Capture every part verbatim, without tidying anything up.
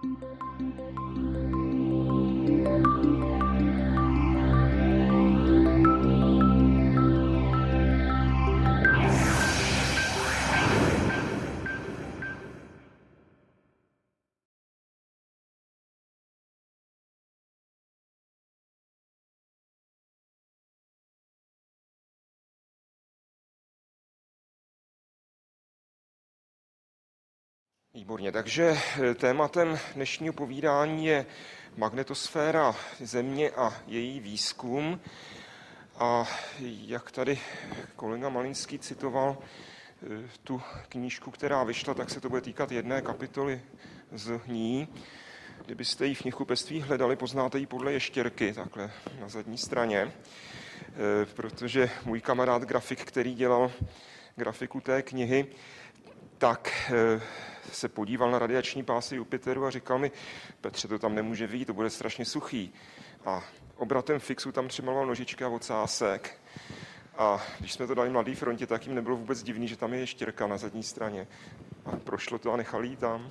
Výborně, takže tématem dnešního povídání je magnetosféra Země a její výzkum. A jak tady kolega Malinský citoval tu knížku, která vyšla, tak se to bude týkat jedné kapitoly z ní. Kdybyste ji v knihkupectví hledali, poznáte ji podle ještěrky, takhle na zadní straně, protože můj kamarád grafik, který dělal grafiku té knihy, tak se podíval na radiační pásy Jupiteru a říkal mi, Petře, to tam nemůže vyjít, to bude strašně suchý. A obratem fixu tam přimaloval nožičky a ocásek. A když jsme to dali Mladý frontě, tak jim nebylo vůbec divný, že tam je ještěrka na zadní straně. A prošlo to a nechali ji tam.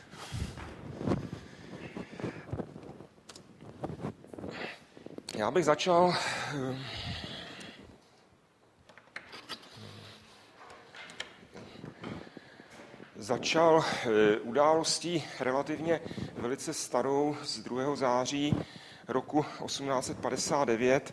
Já bych začal začal událostí relativně velice starou z druhého září roku osmnáct set padesát devět,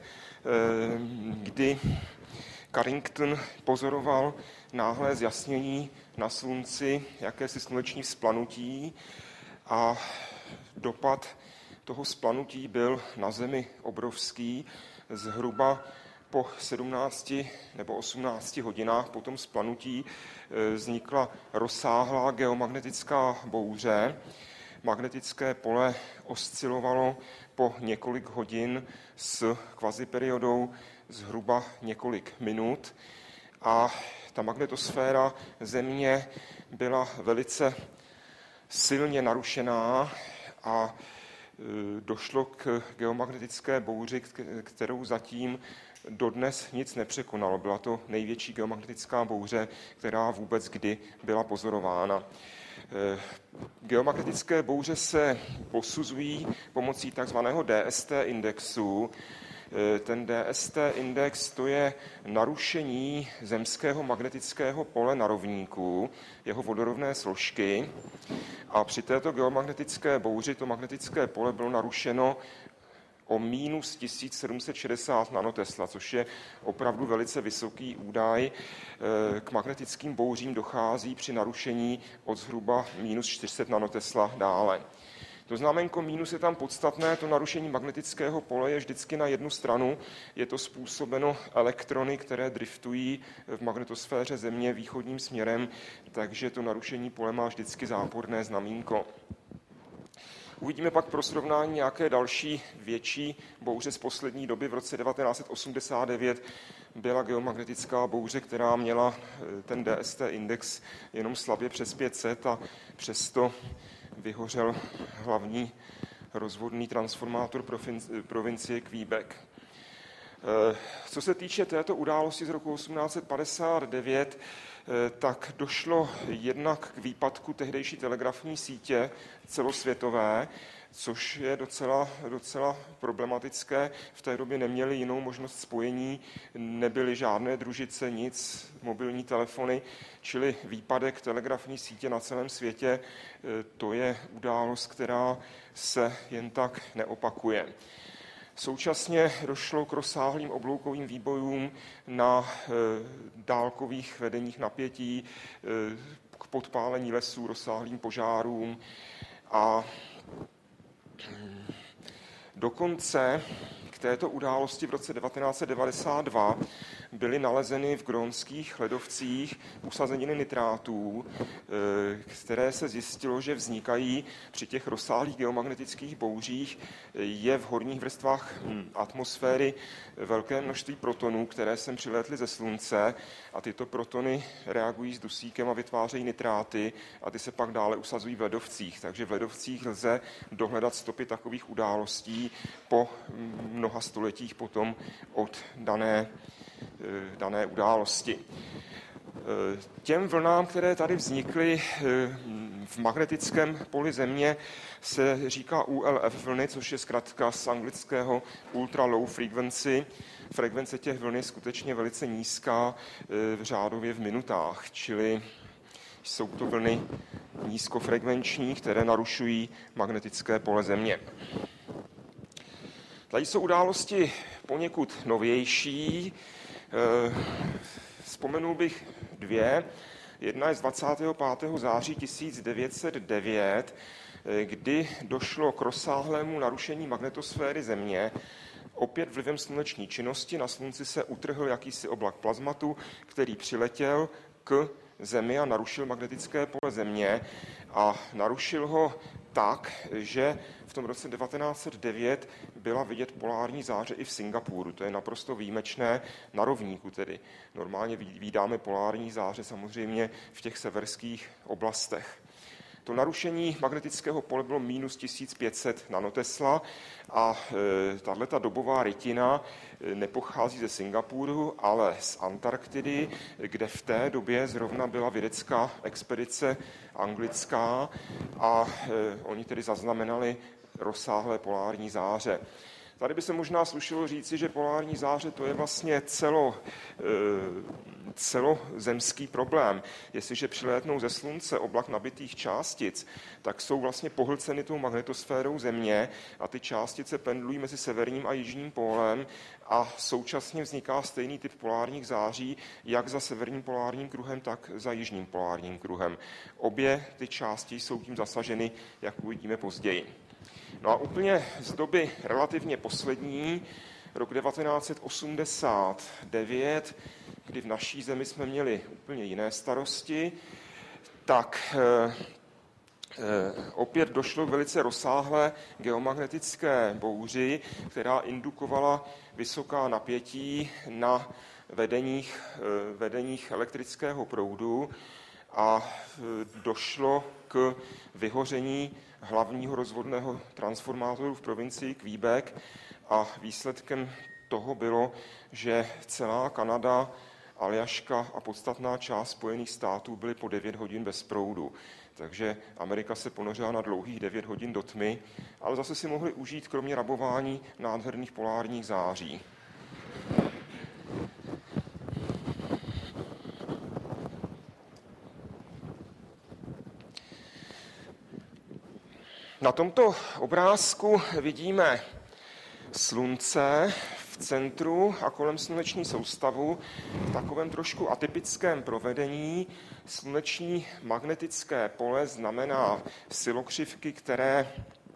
kdy Carrington pozoroval náhlé zjasnění na slunci, jakési sluneční vzplanutí, a dopad toho vzplanutí byl na Zemi obrovský. Zhruba po sedmnácti nebo osmnácti hodinách po tom vzplanutí vznikla rozsáhlá geomagnetická bouře. Magnetické pole oscilovalo po několik hodin s kvaziperiodou zhruba několik minut a ta magnetosféra Země byla velice silně narušená a došlo k geomagnetické bouři, kterou zatím dodnes nic nepřekonalo. Byla to největší geomagnetická bouře, která vůbec kdy byla pozorována. Geomagnetické bouře se posuzují pomocí takzvaného D S T indexu. Ten D S T index, to je narušení zemského magnetického pole na rovníku, jeho vodorovné složky. A při této geomagnetické bouři to magnetické pole bylo narušeno o minus tisíc sedm set šedesát nanotesla, což je opravdu velice vysoký údaj. K magnetickým bouřím dochází při narušení od zhruba minus čtyři sta nanotesla dále. To znamenko minus je tam podstatné, to narušení magnetického pole je vždycky na jednu stranu. Je to způsobeno elektrony, které driftují v magnetosféře Země východním směrem, takže to narušení pole má vždycky záporné znamínko. Uvidíme pak pro srovnání nějaké další větší bouře z poslední doby. V roce devatenáct set osmdesát devět byla geomagnetická bouře, která měla ten D S T index jenom slabě přes pět set a přesto vyhořel hlavní rozvodný transformátor provincie Quebec. Co se týče této události z roku osmnáct set padesát devět, tak došlo jednak k výpadku tehdejší telegrafní sítě celosvětové, což je docela, docela problematické. V té době neměli jinou možnost spojení, nebyly žádné družice, nic, mobilní telefony, čili výpadek telegrafní sítě na celém světě, to je událost, která se jen tak neopakuje. Současně došlo k rozsáhlým obloukovým výbojům na e, dálkových vedeních napětí, e, k podpálení lesů, rozsáhlým požárům a e, dokonce k této události v roce devatenáct set devadesát dva byly nalezeny v grónských ledovcích usazeniny nitrátů, které se zjistilo, že vznikají při těch rozsáhlých geomagnetických bouřích. Je v horních vrstvách atmosféry velké množství protonů, které sem přilétly ze Slunce, a tyto protony reagují s dusíkem a vytvářejí nitráty a ty se pak dále usazují v ledovcích. Takže v ledovcích lze dohledat stopy takových událostí po mnoha stoletích potom od dané dané události. Těm vlnám, které tady vznikly, v magnetickém poli Země se říká U L F vlny, což je zkratka z anglického ultra low frequency. Frekvence těch vln je skutečně velice nízká, v řádově v minutách, čili jsou to vlny nízkofrekvenční, které narušují magnetické pole Země. Tady jsou události poněkud novější. Vzpomenul bych dvě. Jedna je z dvacátého pátého září tisíc devět set devět, kdy došlo k rozsáhlému narušení magnetosféry Země. Opět vlivem sluneční činnosti na Slunci se utrhl jakýsi oblak plazmatu, který přiletěl k Zemi a narušil magnetické pole Země. A narušil ho tak, že v tom roce devatenáct set devět byla vidět polární záře i v Singapuru. To je naprosto výjimečné na rovníku tedy. Normálně vídáme polární záře samozřejmě v těch severských oblastech. To narušení magnetického pole bylo minus tisíc pět set nanotesla a e, tato dobová rytina nepochází ze Singapuru, ale z Antarktidy, kde v té době zrovna byla vědecká expedice anglická a e, oni tedy zaznamenali rozsáhlé polární záře. Tady by se možná slušelo říci, že polární záře to je vlastně celo, celozemský problém. Jestliže přilétnou ze Slunce oblak nabitých částic, tak jsou vlastně pohlceny tou magnetosférou Země a ty částice pendlují mezi severním a jižním pólem a současně vzniká stejný typ polárních září, jak za severním polárním kruhem, tak za jižním polárním kruhem. Obě ty části jsou tím zasaženy, jak uvidíme později. No a úplně z doby relativně poslední, rok devatenáct set osmdesát devět, kdy v naší zemi jsme měli úplně jiné starosti, tak e, e, opět došlo k velice rozsáhlé geomagnetické bouři, která indukovala vysoká napětí na vedeních, e, vedeních elektrického proudu a e, došlo k vyhoření hlavního rozvodného transformátoru v provincii Quebec a výsledkem toho bylo, že celá Kanada, Aljaška a podstatná část Spojených států byly po devět hodin bez proudu. Takže Amerika se ponořila na dlouhých devět hodin do tmy, ale zase si mohli užít kromě rabování nádherných polárních září. Na tomto obrázku vidíme Slunce v centru a kolem sluneční soustavu v takovém trošku atypickém provedení. Sluneční magnetické pole znamená silokřivky, které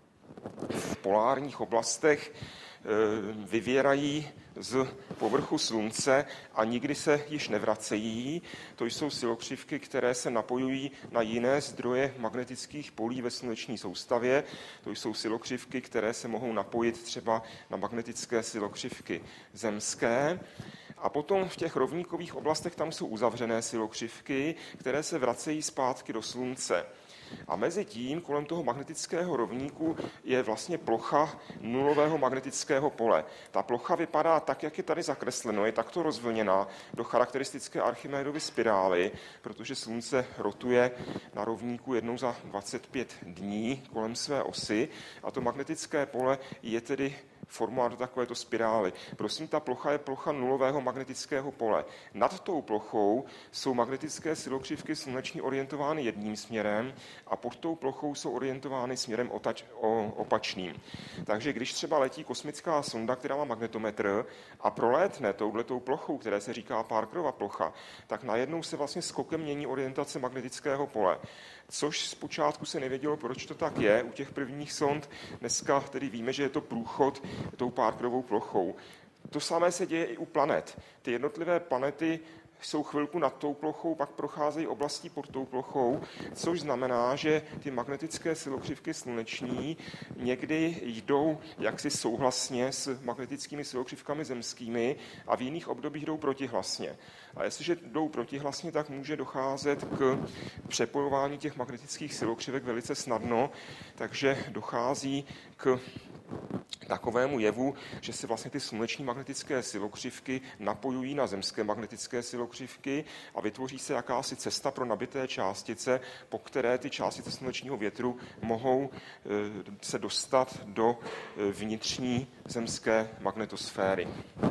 v polárních oblastech vyvěrají z povrchu Slunce a nikdy se již nevracejí. To jsou silokřivky, které se napojují na jiné zdroje magnetických polí ve sluneční soustavě. To jsou silokřivky, které se mohou napojit třeba na magnetické silokřivky zemské. A potom v těch rovníkových oblastech tam jsou uzavřené silokřivky, které se vracejí zpátky do Slunce. A mezi tím, kolem toho magnetického rovníku, je vlastně plocha nulového magnetického pole. Ta plocha vypadá tak, jak je tady zakresleno, je takto rozvlněná do charakteristické Archimédovy spirály, protože Slunce rotuje na rovníku jednou za dvacet pět dní kolem své osy a to magnetické pole je tedy formulář do takovéto spirály. Prosím, ta plocha je plocha nulového magnetického pole. Nad tou plochou jsou magnetické silokřivky sluneční orientovány jedním směrem a pod tou plochou jsou orientovány směrem otač, o, opačným. Takže když třeba letí kosmická sonda, která má magnetometr a prolétne touhletou plochou, které se říká Parkerova plocha, tak najednou se vlastně skokem mění orientace magnetického pole. Což zpočátku se nevědělo, proč to tak je u těch prvních sond. Dneska tedy víme, že je to průchod tou Parkerovou plochou. To samé se děje i u planet. Ty jednotlivé planety jsou chvilku nad tou plochou, pak procházejí oblastí pod tou plochou, což znamená, že ty magnetické silokřivky sluneční někdy jdou jaksi souhlasně s magnetickými silokřivkami zemskými a v jiných obdobích jdou protihlasně. A jestliže jdou protihlasně, tak může docházet k přepojování těch magnetických silokřivek velice snadno, takže dochází k takovému jevu, že se vlastně ty sluneční magnetické silokřivky napojují na zemské magnetické silokřivky a vytvoří se jakási cesta pro nabité částice, po které ty částice slunečního větru mohou se dostat do vnitřní zemské magnetosféry.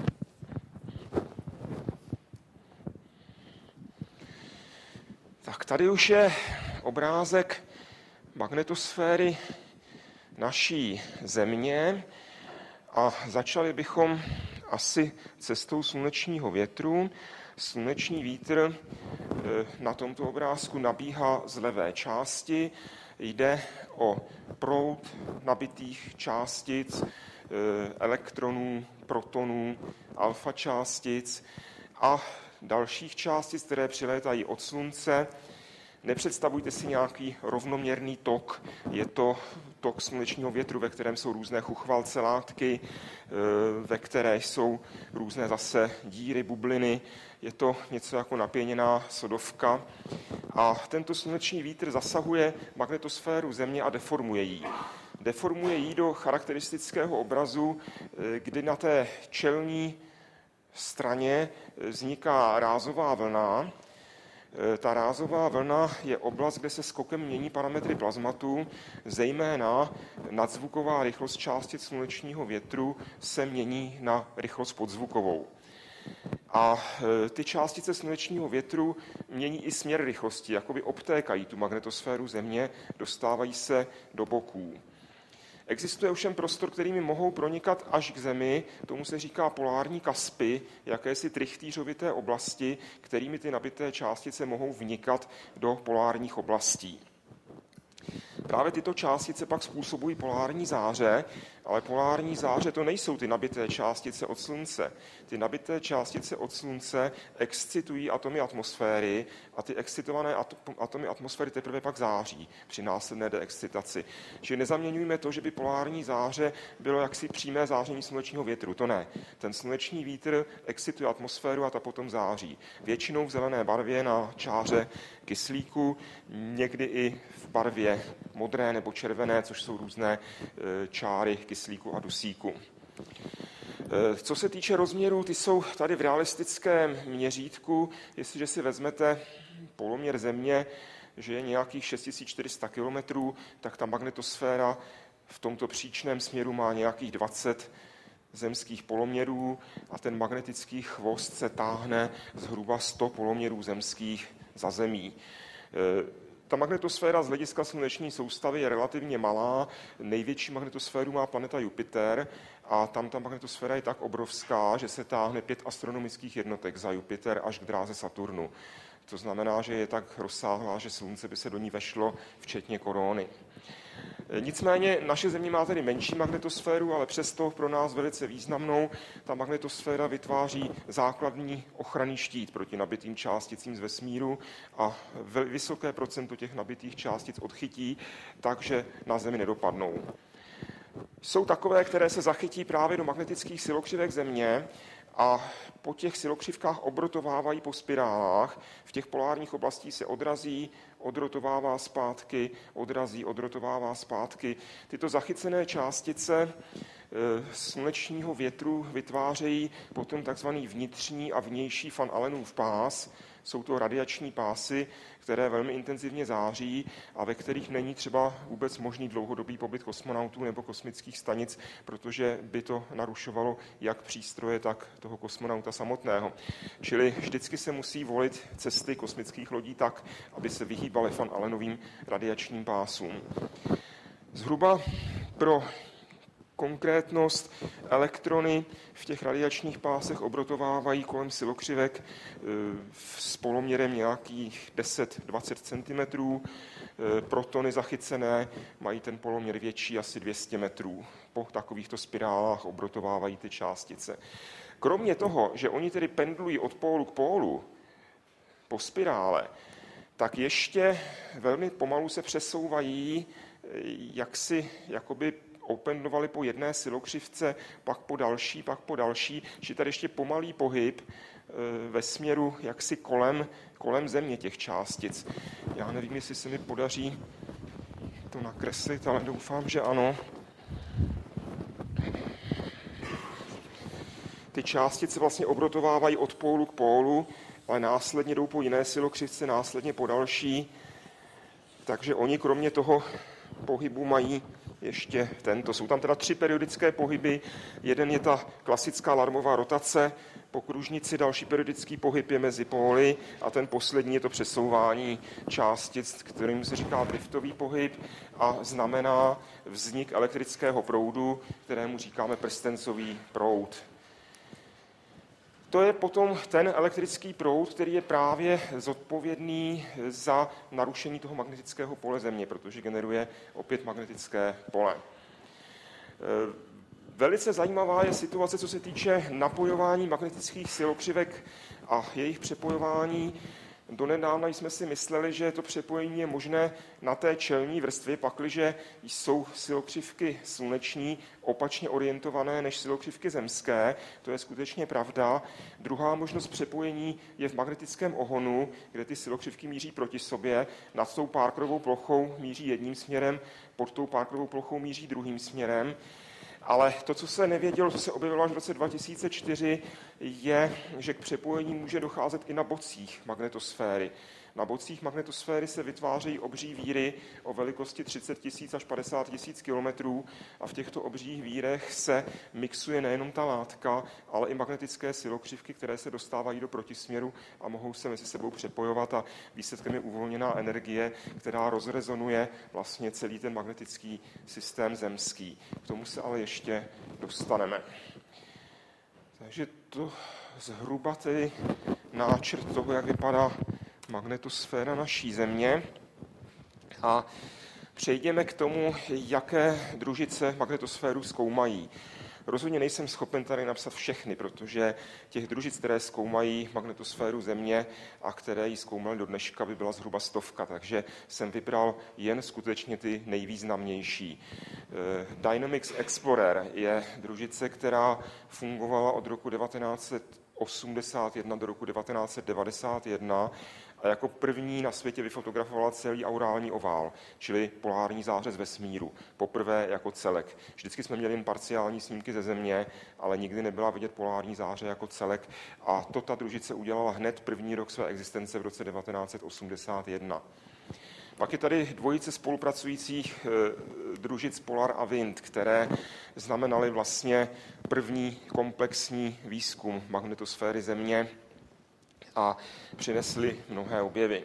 Tak tady už je obrázek magnetosféry naší Země a začali bychom asi cestou slunečního větru. Sluneční vítr na tomto obrázku nabíhá z levé části. Jde o proud nabitých částic, elektronů, protonů, alfa částic a dalších částic, které přilétají od Slunce. Nepředstavujte si nějaký rovnoměrný tok, je to tok slunečního větru, ve kterém jsou různé chuchvalce látky, ve které jsou různé zase díry, bubliny, je to něco jako napěněná sodovka a tento sluneční vítr zasahuje magnetosféru Země a deformuje ji. Deformuje ji do charakteristického obrazu, kdy na té čelní straně vzniká rázová vlna. Ta rázová vlna je oblast, kde se skokem mění parametry plazmatu, zejména nadzvuková rychlost částic slunečního větru se mění na rychlost podzvukovou. A ty částice slunečního větru mění i směr rychlosti, jakoby obtékají tu magnetosféru Země, dostávají se do boků. Existuje ovšem prostor, kterými mohou pronikat až k Zemi, tomu se říká polární kaspy, jakési trichtýřovité oblasti, kterými ty nabité částice mohou vnikat do polárních oblastí. Právě tyto částice pak způsobují polární záře, ale polární záře to nejsou ty nabité částice od Slunce. Ty nabité částice od Slunce excitují atomy atmosféry a ty excitované atomy atmosféry teprve pak září při následné deexcitaci. Čili nezaměňujme to, že by polární záře bylo jaksi přímé záření slunečního větru. To ne. Ten sluneční vítr excituje atmosféru a ta potom září. Většinou v zelené barvě na čáře kyslíku, někdy i v barvě modré nebo červené, což jsou různé čáry kyslíku a dusíku. Co se týče rozměrů, ty jsou tady v realistickém měřítku. Jestliže si vezmete poloměr Země, že je nějakých šest tisíc čtyři sta kilometrů, tak ta magnetosféra v tomto příčném směru má nějakých dvacet zemských poloměrů a ten magnetický chvost se táhne zhruba sto poloměrů zemských za Zemí. Ta magnetosféra z hlediska sluneční soustavy je relativně malá. Největší magnetosféru má planeta Jupiter a tam ta magnetosféra je tak obrovská, že se táhne pět astronomických jednotek za Jupiter až k dráze Saturnu. To znamená, že je tak rozsáhlá, že Slunce by se do ní vešlo, včetně koróny. Nicméně naše Země má tedy menší magnetosféru, ale přesto pro nás velice významnou. Ta magnetosféra vytváří základní ochranný štít proti nabitým částicím z vesmíru a vysoké procento těch nabitých částic odchytí, takže na Zemi nedopadnou. Jsou takové, které se zachytí právě do magnetických silokřivek Země a po těch silokřivkách obrotovávají po spirálách. V těch polárních oblastí se odrazí, odrotovává zpátky, odrazí, odrotovává zpátky. Tyto zachycené částice slunečního větru vytvářejí potom takzvaný vnitřní a vnější Van Allenův pás. Jsou to radiační pásy, které velmi intenzivně září a ve kterých není třeba vůbec možný dlouhodobý pobyt kosmonautů nebo kosmických stanic, protože by to narušovalo jak přístroje, tak toho kosmonauta samotného. Čili vždycky se musí volit cesty kosmických lodí tak, aby se vyhýbaly Van Allenovým radiačním pásům. Zhruba pro konkrétnost elektrony v těch radiačních pásech obrotovávají kolem silokřivek s poloměrem nějakých deset až dvacet centimetrů. Protony zachycené mají ten poloměr větší, asi dvě stě metrů. Po takovýchto spirálách obrotovávají ty částice. Kromě toho, že oni tedy pendlují od pólu k pólu po spirále, tak ještě velmi pomalu se přesouvají jaksi jakoby opendlovali po jedné silokřivce, pak po další, pak po další, či tady ještě pomalý pohyb ve směru jaksi kolem, kolem Země těch částic. Já nevím, jestli se mi podaří to nakreslit, ale doufám, že ano. ty částice vlastně obrotovávají od pólu k pólu, ale následně jdou po jiné silokřivce, následně po další. Takže oni kromě toho pohybu mají ještě tento. Jsou tam teda tři periodické pohyby. Jeden je ta klasická Larmová rotace po kružnici, další periodický pohyb je mezi póly a ten poslední je to přesouvání částic, kterým se říká driftový pohyb a znamená vznik elektrického proudu, kterému říkáme prstencový proud. To je potom ten elektrický proud, který je právě zodpovědný za narušení toho magnetického pole Země, protože generuje opět magnetické pole. Velice zajímavá je situace, co se týče napojování magnetických silokřivek a jejich přepojování. Donedávna jsme si mysleli, že to přepojení je možné na té čelní vrstvě, pakliže jsou silokřivky sluneční opačně orientované než silokřivky zemské. To je skutečně pravda. Druhá možnost přepojení je v magnetickém ohonu, kde ty silokřivky míří proti sobě. Nad tou Parkerovou plochou míří jedním směrem, pod tou Parkerovou plochou míří druhým směrem. Ale to, co se nevědělo, co se objevilo až v roce dva tisíce čtyři, je, že k přepojení může docházet i na bocích magnetosféry. Na bocích magnetosféry se vytvářejí obří víry o velikosti třicet tisíc až padesát tisíc kilometrů a v těchto obřích vírech se mixuje nejenom ta látka, ale i magnetické silokřivky, které se dostávají do protisměru a mohou se mezi sebou přepojovat a výsledkem je uvolněná energie, která rozrezonuje vlastně celý ten magnetický systém zemský. K tomu se ale ještě dostaneme. Takže to zhruba tedy náčrt toho, jak vypadá magnetosféra naší Země. A přejdeme k tomu, jaké družice magnetosféru zkoumají. Rozhodně nejsem schopen tady napsat všechny, protože těch družic, které zkoumají magnetosféru Země a které ji zkoumaly do dneška, by byla zhruba stovka, takže jsem vybral jen skutečně ty nejvýznamnější. Dynamics Explorer je družice, která fungovala od roku devatenáct set osmdesát jedna do roku devatenáct set devadesát jedna a jako první na světě vyfotografovala celý aurální ovál, čili polární záře z vesmíru, poprvé jako celek. Vždycky jsme měli jen parciální snímky ze Země, ale nikdy nebyla vidět polární záře jako celek a to ta družice udělala hned první rok své existence v roce devatenáct set osmdesát jedna. Pak je tady dvojice spolupracujících družic Polar a Wind, které znamenaly vlastně první komplexní výzkum magnetosféry Země a přinesly mnohé objevy.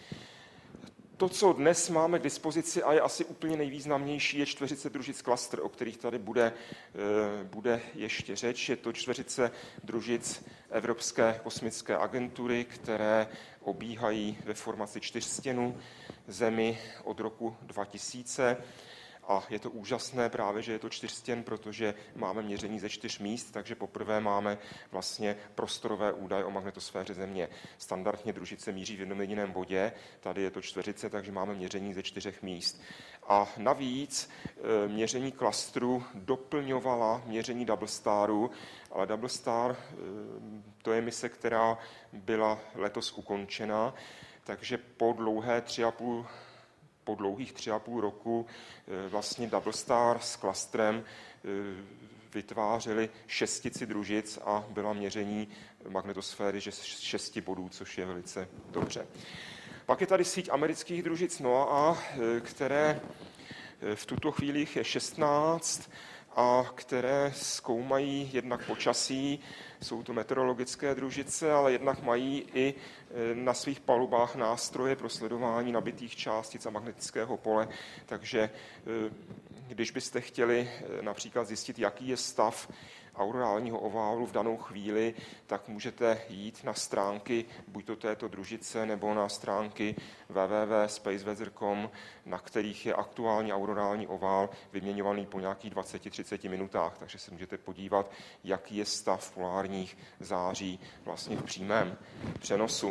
To, co dnes máme k dispozici a je asi úplně nejvýznamnější, je čtveřice družic Cluster, o kterých tady bude, bude ještě řeč. Je to čtveřice družic Evropské kosmické agentury, které obíhají ve formaci čtyřstěnu Zemi od roku dva tisíce. A je to úžasné právě, že je to čtyřstěn, protože máme měření ze čtyř míst, takže poprvé máme vlastně prostorové údaje o magnetosféře Země. Standardně družice míří v jednom jediném bodě, tady je to čtveřice, takže máme měření ze čtyřech míst. A navíc měření klastru doplňovala měření Double Staru, ale Double Star to je mise, která byla letos ukončena, takže po dlouhé tři a půl Po dlouhých tři a půl roku vlastně Double Star s klastrem vytvářeli šestici družic a byla měření magnetosféry šesti bodů, což je velice dobře. Pak je tady síť amerických družic NOAA, které v tuto chvíli je šestnáct a které zkoumají jednak počasí, jsou to meteorologické družice, ale jednak mají i na svých palubách nástroje pro sledování nabitých částic a magnetického pole. Takže když byste chtěli například zjistit, jaký je stav aurorálního oválu v danou chvíli, tak můžete jít na stránky buď to této družice nebo na stránky w w w tečka space weather tečka com, na kterých je aktuální aurorální ovál vyměňovaný po nějakých dvacet až třicet minutách, takže se můžete podívat, jaký je stav polárních září vlastně v přímém přenosu.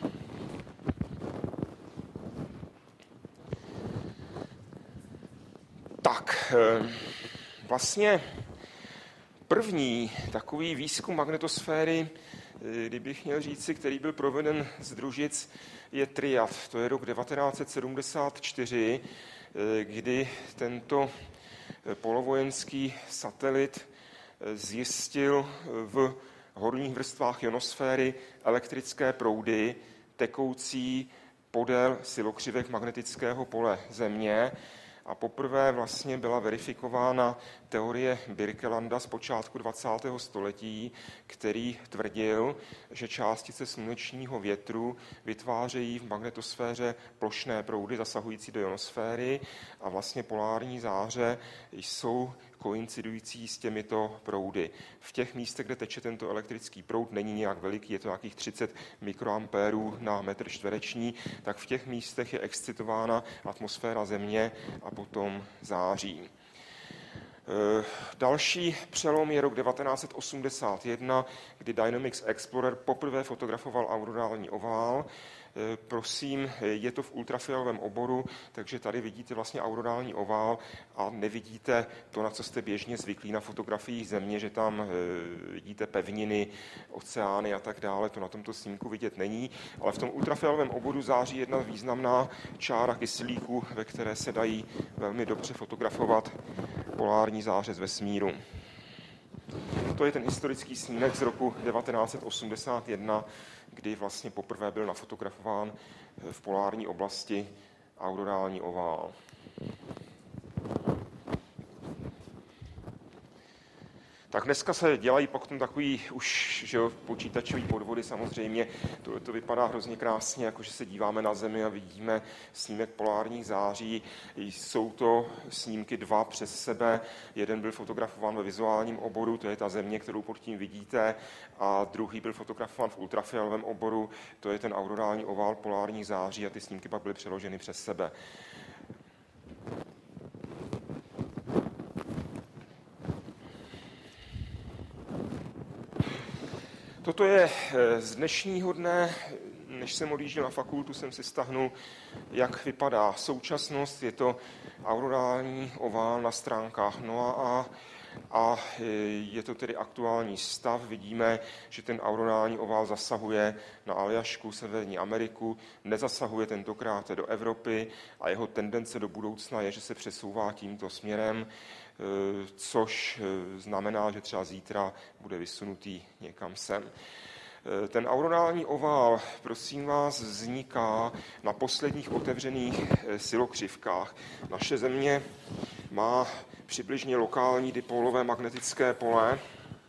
Tak, vlastně první takový výzkum magnetosféry, kdybych měl říci, který byl proveden z družic, je Triad. To je rok devatenáct set sedmdesát čtyři, kdy tento polovojenský satelit zjistil v horních vrstvách ionosféry elektrické proudy tekoucí podél silokřivek magnetického pole Země. A poprvé vlastně byla verifikována teorie Birkelanda z počátku dvacátého století, který tvrdil, že částice slunečního větru vytvářejí v magnetosféře plošné proudy zasahující do ionosféry a vlastně polární záře jsou koincidující s těmito proudy. V těch místech, kde teče tento elektrický proud, není nějak veliký, je to nějakých třicet mikroampérů na metr čtvereční, tak v těch místech je excitována atmosféra Země a potom září. Další přelom je rok devatenáct set osmdesát jedna, kdy Dynamics Explorer poprvé fotografoval aurorální ovál. Prosím, je to v ultrafialovém oboru, takže tady vidíte vlastně aurorální ovál a nevidíte to, na co jste běžně zvyklí na fotografiích Země, že tam vidíte pevniny, oceány a tak dále. To na tomto snímku vidět není, ale v tom ultrafialovém oboru září jedna významná čára kyslíku, ve které se dají velmi dobře fotografovat polární záře z vesmíru. To je ten historický snímek z roku devatenáct set osmdesát jedna, kdy vlastně poprvé byl nafotografován v polární oblasti aurorální ovál. Tak dneska se dělají potom takový už že jo, počítačový podvody samozřejmě. To, to vypadá hrozně krásně, jakože se díváme na Zemi a vidíme snímek polárních září. Jsou to snímky dva přes sebe. Jeden byl fotografován ve vizuálním oboru, to je ta Země, kterou pod tím vidíte, a druhý byl fotografován v ultrafialovém oboru, to je ten aurorální ovál polárních září a ty snímky pak byly přeloženy přes sebe. Toto je z dnešního dne, než jsem odjížděl na fakultu, jsem si stáhnul, jak vypadá současnost. Je to aurorální ovál na stránkách NOAA a je to tedy aktuální stav. Vidíme, že ten aurorální ovál zasahuje na Aljašku, Severní Ameriku, nezasahuje tentokrát do Evropy a jeho tendence do budoucna je, že se přesouvá tímto směrem, což znamená, že třeba zítra bude vysunutý někam sem. Ten aurorální ovál, prosím vás, vzniká na posledních otevřených silokřivkách. Naše Země má přibližně lokální dipolové magnetické pole,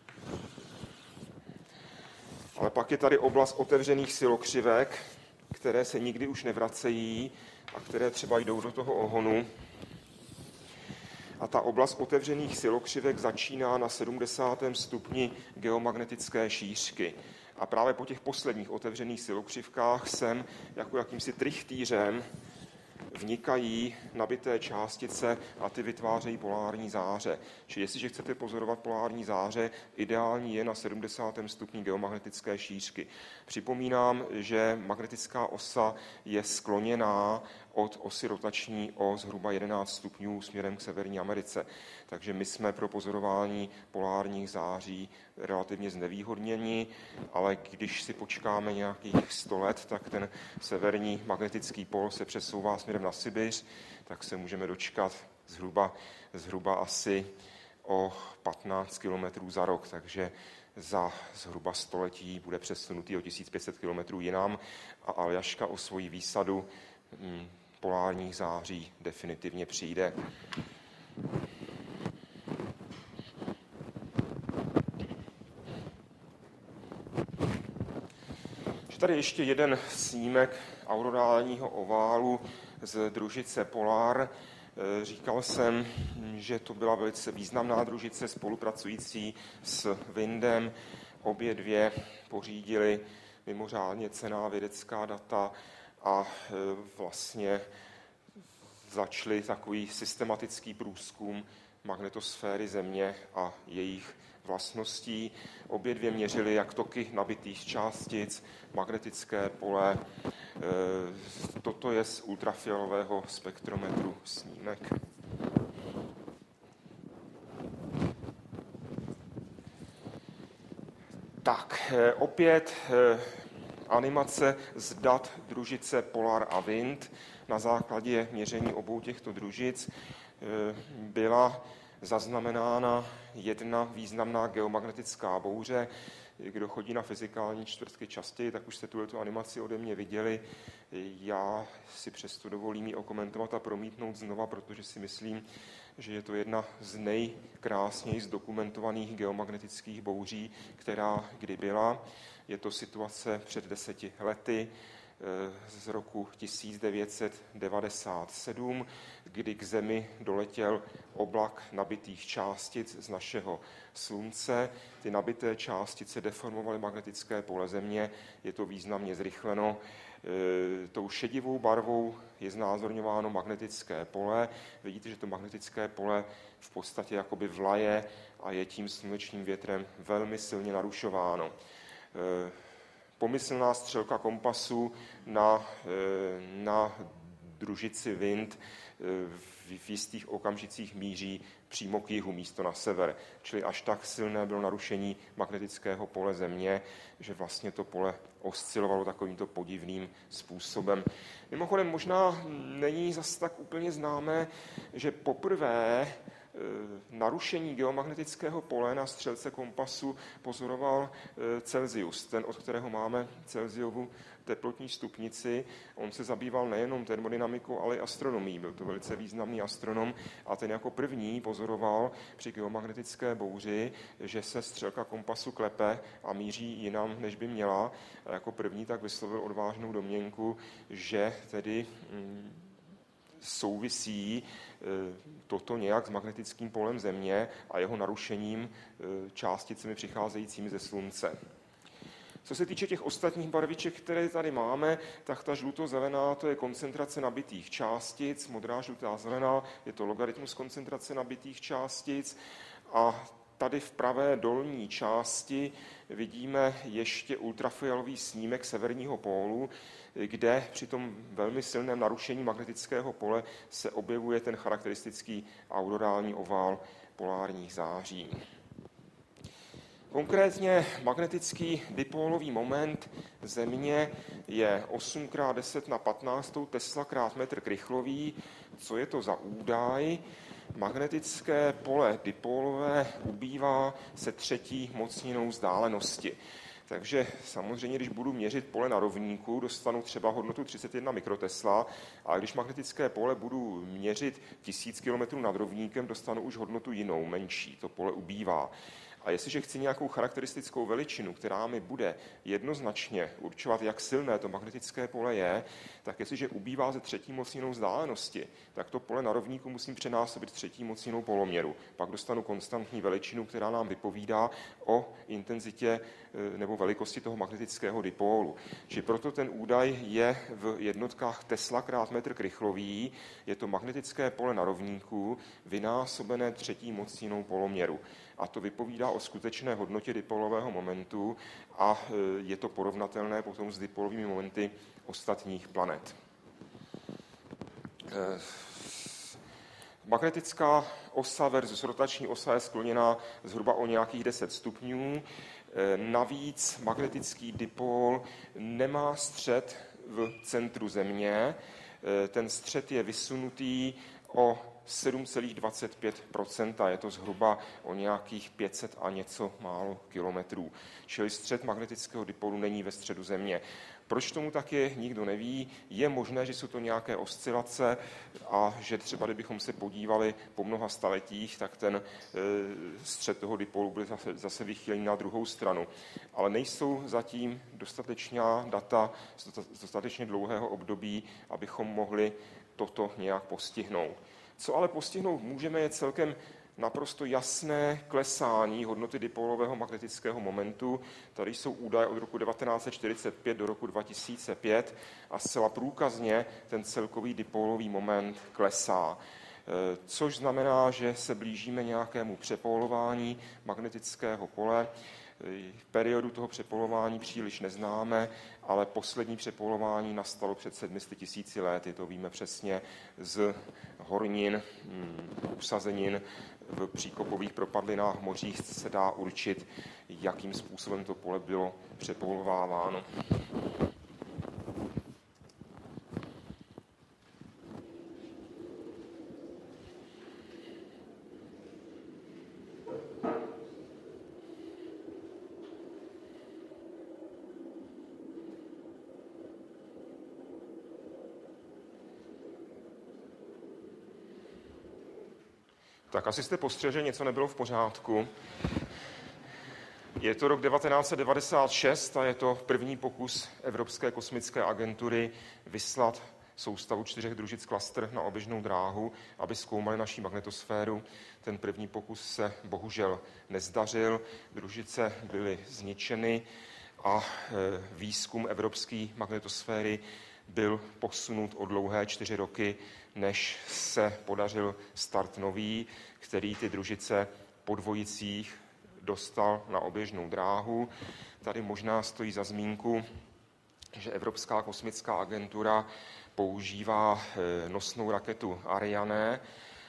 ale pak je tady oblast otevřených silokřivek, které se nikdy už nevracejí a které třeba jdou do toho ohonu. A ta oblast otevřených silokřivek začíná na sedmdesátém stupni geomagnetické šířky. A právě po těch posledních otevřených silokřivkách sem jako jakýmsi trichtýřem vnikají nabité částice a ty vytvářejí polární záře. Čili jestliže chcete pozorovat polární záře, ideální je na sedmdesátém stupni geomagnetické šířky. Připomínám, že magnetická osa je skloněná od osy rotační o zhruba jedenáct stupňů směrem k Severní Americe. Takže my jsme pro pozorování polárních září relativně znevýhodněni, ale když si počkáme nějakých sto let, tak ten severní magnetický pól se přesouvá směrem na Sibiř, tak se můžeme dočkat zhruba, zhruba asi o patnáct kilometrů za rok, takže za zhruba století bude přesunutý o tisíc pět set kilometrů jinam a Aljaška o svoji výsadu hm, polárních září definitivně přijde. Tady ještě jeden snímek aurorálního oválu z družice Polar. Říkal jsem, že to byla velice významná družice spolupracující s Windem. Obě dvě pořídily mimořádně cenná vědecká data a vlastně začali takový systematický průzkum magnetosféry Země a jejich vlastností. Obě dvě měřily jak toky nabitých částic, magnetické pole. Toto je z ultrafialového spektrometru snímek. Tak, opět animace z dat družice Polar a Wind. Na základě měření obou těchto družic byla zaznamenána jedna významná geomagnetická bouře. Kdo chodí na fyzikální čtvrtky častěji, tak už jste tuto animaci ode mě viděli. Já si přesto dovolím ji okomentovat a promítnout znova, protože si myslím, že je to jedna z nejkrásněji zdokumentovaných geomagnetických bouří, která kdy byla. Je to situace před deseti lety z roku tisíc devět set devadesát sedm, kdy k Zemi doletěl oblak nabitých částic z našeho Slunce. Ty nabité částice deformovaly magnetické pole Země, je to významně zrychleno. E, tou šedivou barvou je znázorňováno magnetické pole. Vidíte, že to magnetické pole v podstatě jakoby vlaje a je tím slunečním větrem velmi silně narušováno. E, pomyslná střelka kompasu na, na družici Wind v jistých okamžicích míří přímo k jihu, místo na sever. Čili až tak silné bylo narušení magnetického pole Země, že vlastně to pole oscilovalo takovýmto podivným způsobem. Mimochodem možná není zas tak úplně známé, že poprvé narušení geomagnetického pole na střelce kompasu pozoroval Celsius, ten, od kterého máme Celsiovu teplotní stupnici. On se zabýval nejenom termodynamikou, ale i astronomií. Byl to velice významný astronom a ten jako první pozoroval při geomagnetické bouři, že se střelka kompasu klepe a míří jinam, než by měla. A jako první tak vyslovil odvážnou domněnku, že tedy mm, souvisí toto nějak s magnetickým polem Země a jeho narušením částicemi přicházejícími ze Slunce. Co se týče těch ostatních barviček, které tady máme, tak ta žluto-zelená, to je koncentrace nabitých částic, modrá, žlutá, zelená, je to logaritmus koncentrace nabitých částic a tady v pravé dolní části vidíme ještě ultrafialový snímek severního pólu, kde při tom velmi silném narušení magnetického pole se objevuje ten charakteristický aurorální ovál polárních září. Konkrétně magnetický dipólový moment Země je osm krát deset na patnáct Tesla krát metr krychlový. Co je to za údaj? Magnetické pole dipólové ubývá se třetí mocninou vzdálenosti. Takže samozřejmě, když budu měřit pole na rovníku, dostanu třeba hodnotu třicet jedna mikrotesla, a když magnetické pole budu měřit tisíc kilometrů nad rovníkem, dostanu už hodnotu jinou, menší, to pole ubývá. A jestliže chci nějakou charakteristickou veličinu, která mi bude jednoznačně určovat, jak silné to magnetické pole je, tak jestliže ubývá ze třetí mocninou vzdálenosti, tak to pole na rovníku musím přenásobit třetí mocninou poloměru. Pak dostanu konstantní veličinu, která nám vypovídá o intenzitě nebo velikosti toho magnetického dipólu. Či proto ten údaj je v jednotkách Tesla krát metr krychlový, je to magnetické pole na rovníku vynásobené třetí mocninou poloměru. A to vypovídá o skutečné hodnotě dipolového momentu a je to porovnatelné potom s dipolovými momenty ostatních planet. Magnetická osa versus rotační osa je skloněná zhruba o nějakých deset stupňů. Navíc magnetický dipol nemá střed v centru Země. Ten střed je vysunutý o sedm celá dvacet pět procenta, je to zhruba o nějakých pět set a něco málo kilometrů. Čili střed magnetického dipolu není ve středu Země. Proč tomu tak je, nikdo neví. Je možné, že jsou to nějaké oscilace a že třeba, kdybychom se podívali po mnoha staletích, tak ten e, střed toho dipolu byl zase, zase vychýlený na druhou stranu. Ale nejsou zatím dostatečná data z dostatečně dlouhého období, abychom mohli toto nějak postihnout. Co ale postihnout můžeme, je celkem naprosto jasné klesání hodnoty dipolového magnetického momentu. Tady jsou údaje od roku devatenáct set čtyřicet pět do roku dva tisíce pět a zcela průkazně ten celkový dipolový moment klesá. Což znamená, že se blížíme nějakému přepolování magnetického pole. Periodu toho přepolování příliš neznáme, ale poslední přepolování nastalo před sedmi sty tisíci let, to víme přesně z hornin, usazenin v příkopových propadlinách v mořích se dá určit, jakým způsobem to pole bylo přepolováváno. Tak asi jste postřehli, že něco nebylo v pořádku. Je to rok devatenáct set devadesát šest a je to první pokus Evropské kosmické agentury vyslat soustavu čtyřech družic klastr na oběžnou dráhu, aby zkoumali naší magnetosféru. Ten první pokus se bohužel nezdařil, družice byly zničeny a výzkum evropské magnetosféry byl posunut o dlouhé čtyři roky, než se podařil start nový, který ty družice po dvojicích dostal na oběžnou dráhu. Tady možná stojí za zmínku, že Evropská kosmická agentura používá nosnou raketu Ariane,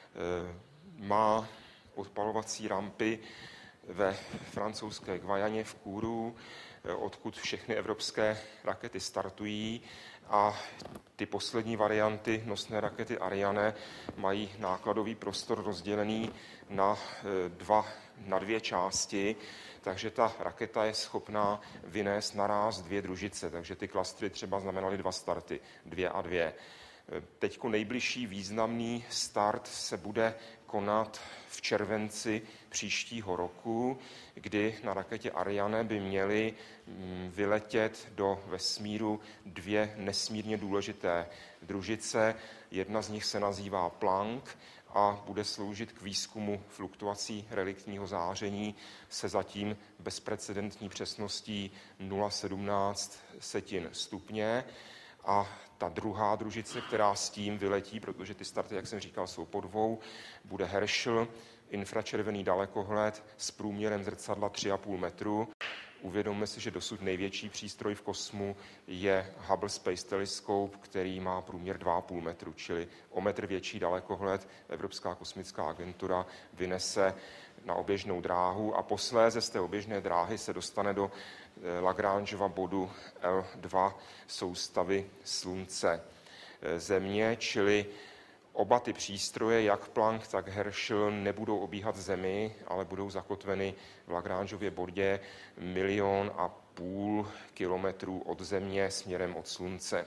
má odpalovací rampy ve francouzské Guyaně v Kourou, odkud všechny evropské rakety startují, a ty poslední varianty nosné rakety Ariane mají nákladový prostor rozdělený na, dva, na dvě části, takže ta raketa je schopná vynést naráz dvě družice, takže ty klastry třeba znamenaly dva starty, dvě a dvě. Teďko nejbližší významný start se bude konat v červenci příštího roku, kdy na raketě Ariane by měly vyletět do vesmíru dvě nesmírně důležité družice. Jedna z nich se nazývá Planck a bude sloužit k výzkumu fluktuací reliktního záření se zatím bezprecedentní přesností nula celá sedmnáct stupně. A ta druhá družice, která s tím vyletí, protože ty starty, jak jsem říkal, jsou po dvou, bude Herschel, infračervený dalekohled s průměrem zrcadla tři a půl metru. Uvědomme si, že dosud největší přístroj v kosmu je Hubble Space Telescope, který má průměr dva a půl metru, čili o metr větší dalekohled Evropská kosmická agentura vynese na oběžnou dráhu a posléze z té oběžné dráhy se dostane do Lagrangeova bodu L dva soustavy Slunce Země, čili oba ty přístroje, jak Planck, tak Herschel, nebudou obíhat Zemi, ale budou zakotveny v Lagrangeově bodě milion a půl kilometrů od Země směrem od Slunce.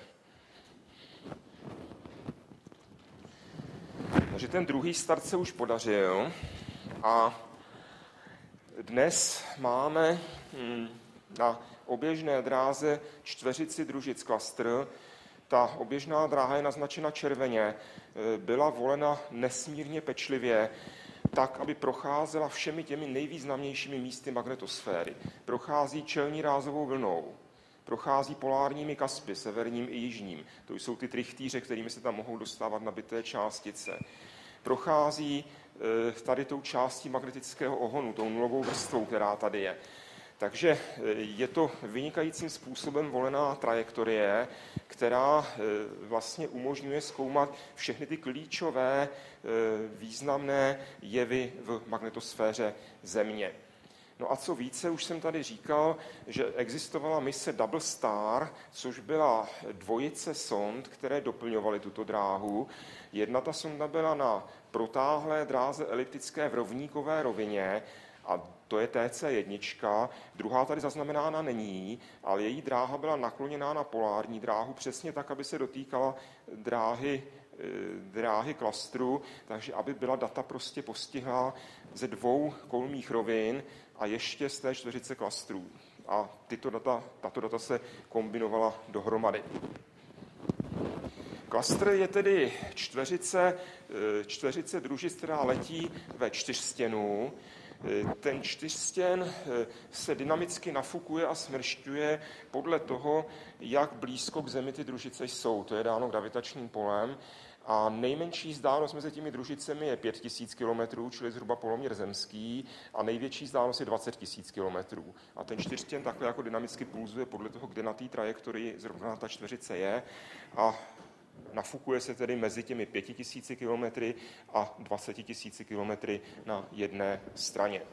Takže ten druhý start se už podařil a dnes máme na oběžné dráze čtveřici družic klastr. Ta oběžná dráha je naznačena červeně, byla volena nesmírně pečlivě, tak, aby procházela všemi těmi nejvýznamnějšími místy magnetosféry. Prochází čelní rázovou vlnou, prochází polárními kaspy, severním i jižním. To jsou ty trichtýře, kterými se tam mohou dostávat nabité částice. Prochází tady tou částí magnetického ohonu, tou nulovou vrstvou, která tady je. Takže je to vynikajícím způsobem volená trajektorie, která vlastně umožňuje zkoumat všechny ty klíčové významné jevy v magnetosféře Země. No a co více, už jsem tady říkal, že existovala mise Double Star, což byla dvojice sond, které doplňovaly tuto dráhu. Jedna ta sonda byla na protáhlé dráze eliptické v rovníkové rovině, a to je T C jedna, druhá tady zaznamenána není, ale její dráha byla nakloněná na polární dráhu přesně tak, aby se dotýkala dráhy, dráhy klastru, takže aby byla data prostě postihla ze dvou kolmých rovin a ještě z té čtveřice klastrů. A tyto data, tato data se kombinovala dohromady. Klastr je tedy čtveřice, čtveřice družic, která letí ve čtyřstěnu. Ten čtyřstěn se dynamicky nafukuje a smršťuje podle toho, jak blízko k Zemi ty družice jsou. To je dáno gravitačním polem. A nejmenší vzdálenost mezi těmi družicemi je pět tisíc kilometrů, čili zhruba poloměr zemský, a největší vzdálenost je dvacet tisíc kilometrů. A ten čtyřstěn takhle jako dynamicky pulzuje podle toho, kde na té trajektorii zrovna ta čtveřice je, a nafukuje se tedy mezi těmi pěti tisíci kilometry a dvaceti tisíci kilometry na jedné straně.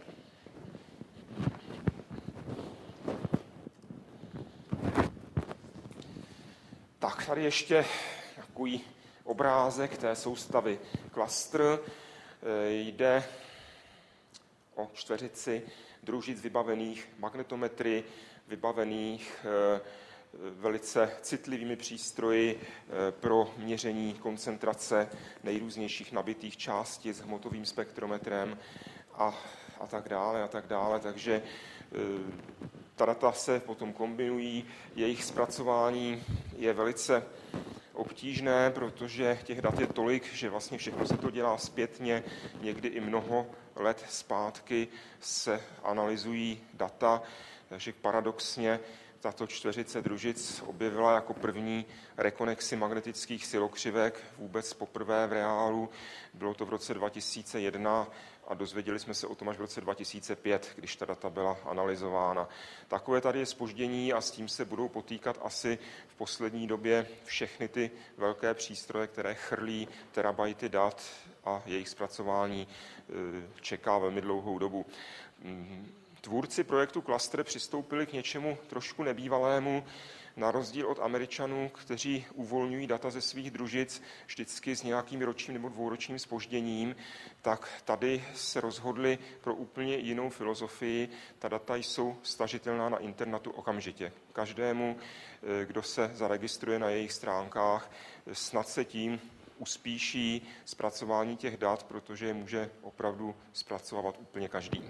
Tak tady ještě takový obrázek té soustavy klastr. Jde o čtveřici družic vybavených magnetometry, vybavených velice citlivými přístroji pro měření koncentrace nejrůznějších nabitých částic s hmotovým spektrometrem a, a tak dále a tak dále. Takže ta data se potom kombinují, jejich zpracování je velice obtížné, protože těch dat je tolik, že vlastně všechno se to dělá zpětně, někdy i mnoho let zpátky se analyzují data, takže paradoxně tato čtveřice družic objevila jako první rekonexy magnetických silokřivek vůbec poprvé v reálu. Bylo to v roce dva tisíce jedna a dozvěděli jsme se o tom až v roce dva tisíce pět, když ta data byla analyzována. Takové tady je zpoždění a s tím se budou potýkat asi v poslední době všechny ty velké přístroje, které chrlí terabajty dat a jejich zpracování čeká velmi dlouhou dobu. Tvůrci projektu Cluster přistoupili k něčemu trošku nebývalému, na rozdíl od Američanů, kteří uvolňují data ze svých družic vždycky s nějakým ročním nebo dvouročním zpožděním, tak tady se rozhodli pro úplně jinou filozofii. Ta data jsou stažitelná na internetu okamžitě. Každému, kdo se zaregistruje na jejich stránkách, snad se tím uspíší zpracování těch dat, protože je může opravdu zpracovat úplně každý.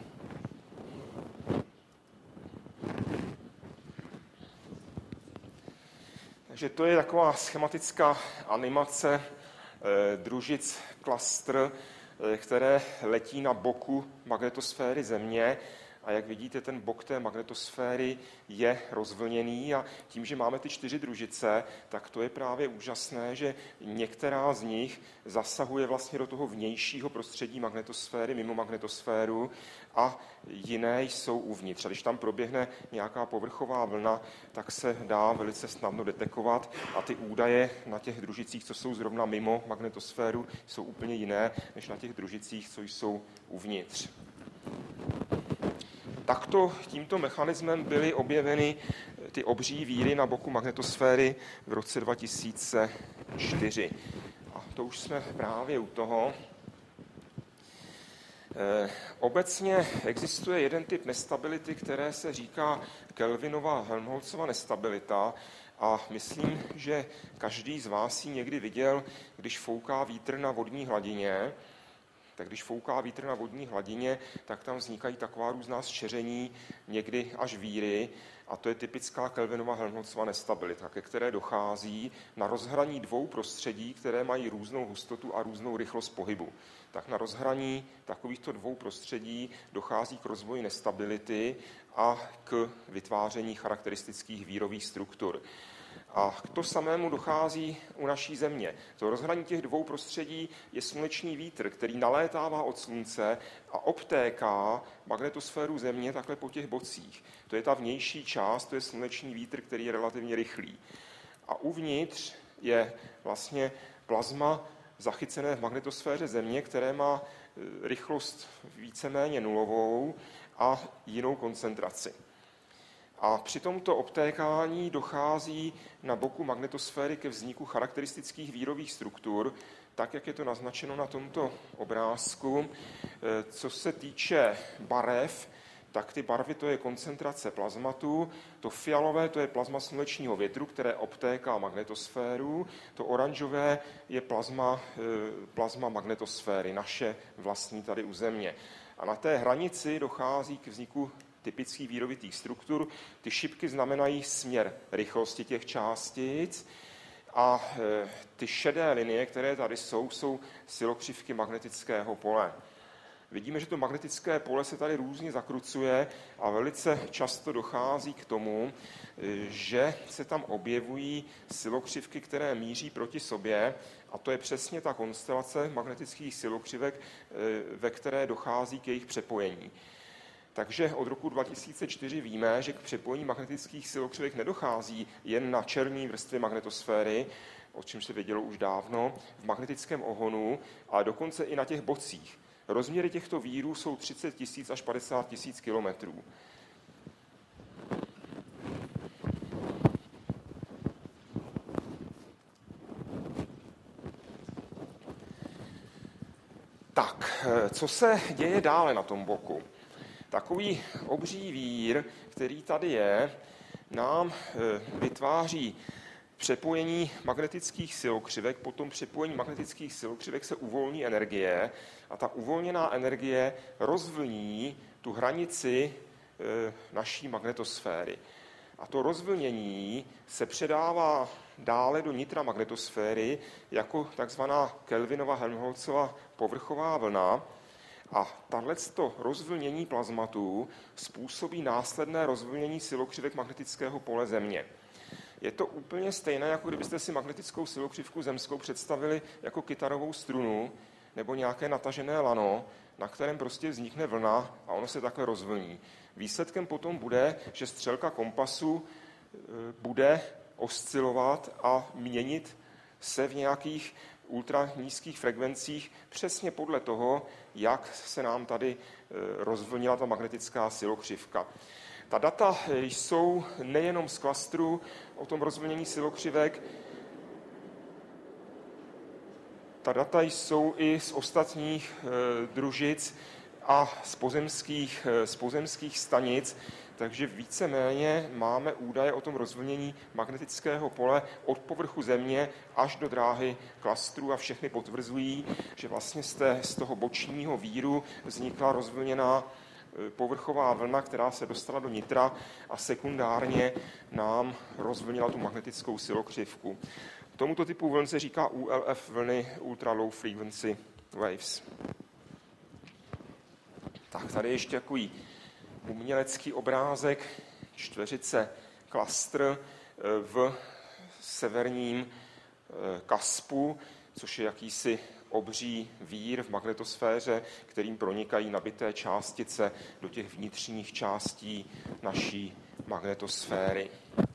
Takže to je taková schematická animace eh, družic Cluster, eh, které letí na boku magnetosféry Země. A jak vidíte, ten bok té magnetosféry je rozvlněný a tím, že máme ty čtyři družice, tak to je právě úžasné, že některá z nich zasahuje vlastně do toho vnějšího prostředí magnetosféry, mimo magnetosféru a jiné jsou uvnitř. A když tam proběhne nějaká povrchová vlna, tak se dá velice snadno detekovat a ty údaje na těch družicích, co jsou zrovna mimo magnetosféru, jsou úplně jiné, než na těch družicích, co jsou uvnitř. Takto tímto mechanismem byly objeveny ty obří víry na boku magnetosféry v roce dva tisíce čtyři. A to už jsme právě u toho. E, obecně existuje jeden typ nestability, které se říká Kelvinova Helmholtzova nestabilita a myslím, že každý z vás ji někdy viděl, když fouká vítr na vodní hladině. Tak když fouká vítr na vodní hladině, tak tam vznikají taková různá zčeření, někdy až víry, a to je typická Kelvinova Helmholtzova nestabilita, ke které dochází na rozhraní dvou prostředí, které mají různou hustotu a různou rychlost pohybu. Tak na rozhraní takovýchto dvou prostředí dochází k rozvoji nestability a k vytváření charakteristických vírových struktur. A k to samému dochází u naší Země. To rozhraní těch dvou prostředí je slunečný vítr, který nalétává od slunce a obtéká magnetosféru Země takhle po těch bocích. To je ta vnější část, to je slunečný vítr, který je relativně rychlý. A uvnitř je vlastně plazma zachycené v magnetosféře Země, které má rychlost víceméně nulovou a jinou koncentraci. A při tomto obtékání dochází na boku magnetosféry ke vzniku charakteristických vírových struktur, tak, jak je to naznačeno na tomto obrázku. Co se týče barev, tak ty barvy to je koncentrace plazmatu, to fialové to je plazma slunečního větru, které obtéká magnetosféru, to oranžové je plazma, plazma magnetosféry, naše vlastní tady u Země. A na té hranici dochází k vzniku typických vírovitých struktur. Ty šipky znamenají směr rychlosti těch částic a ty šedé linie, které tady jsou, jsou silokřivky magnetického pole. Vidíme, že to magnetické pole se tady různě zakrucuje a velice často dochází k tomu, že se tam objevují silokřivky, které míří proti sobě, a to je přesně ta konstelace magnetických silokřivek, ve které dochází k jejich přepojení. Takže od roku dva tisíce čtyři víme, že k přepojení magnetických silokřivek nedochází jen na černé vrstvě magnetosféry, o čem se vědělo už dávno, v magnetickém ohonu, ale dokonce i na těch bocích. Rozměry těchto vírů jsou třicet tisíc až padesát tisíc kilometrů. Tak, co se děje dále na tom boku? Takový obří vír, který tady je, nám vytváří přepojení magnetických silokřivek, potom přepojení magnetických silokřivek se uvolní energie a ta uvolněná energie rozvlní tu hranici naší magnetosféry. A to rozvlnění se předává dále do nitra magnetosféry jako takzvaná Kelvinova Helmholtzova povrchová vlna. A tato rozvlnění plazmatu způsobí následné rozvlnění silokřivek magnetického pole Země. Je to úplně stejné, jako kdybyste si magnetickou silokřivku zemskou představili jako kytarovou strunu nebo nějaké natažené lano, na kterém prostě vznikne vlna a ono se takhle rozvlní. Výsledkem potom bude, že střelka kompasu bude oscilovat a měnit se v nějakých ultranízkých frekvencích přesně podle toho, jak se nám tady rozvlnila ta magnetická silokřivka. Ta data jsou nejenom z klastru o tom rozvlnění silokřivek, ta data jsou i z ostatních družic a z pozemských, z pozemských stanic, takže víceméně máme údaje o tom rozvlnění magnetického pole od povrchu Země až do dráhy klastru a všechny potvrzují, že vlastně z, té, z toho bočního víru vznikla rozvlněná povrchová vlna, která se dostala do nitra a sekundárně nám rozvlnila tu magnetickou silokřivku. Tomuto typu vln se říká U L F vlny, Ultra Low Frequency Waves. Tak tady ještě takový umělecký obrázek čtveřice klastr v severním Kaspu, což je jakýsi obří vír v magnetosféře, kterým pronikají nabité částice do těch vnitřních částí naší magnetosféry.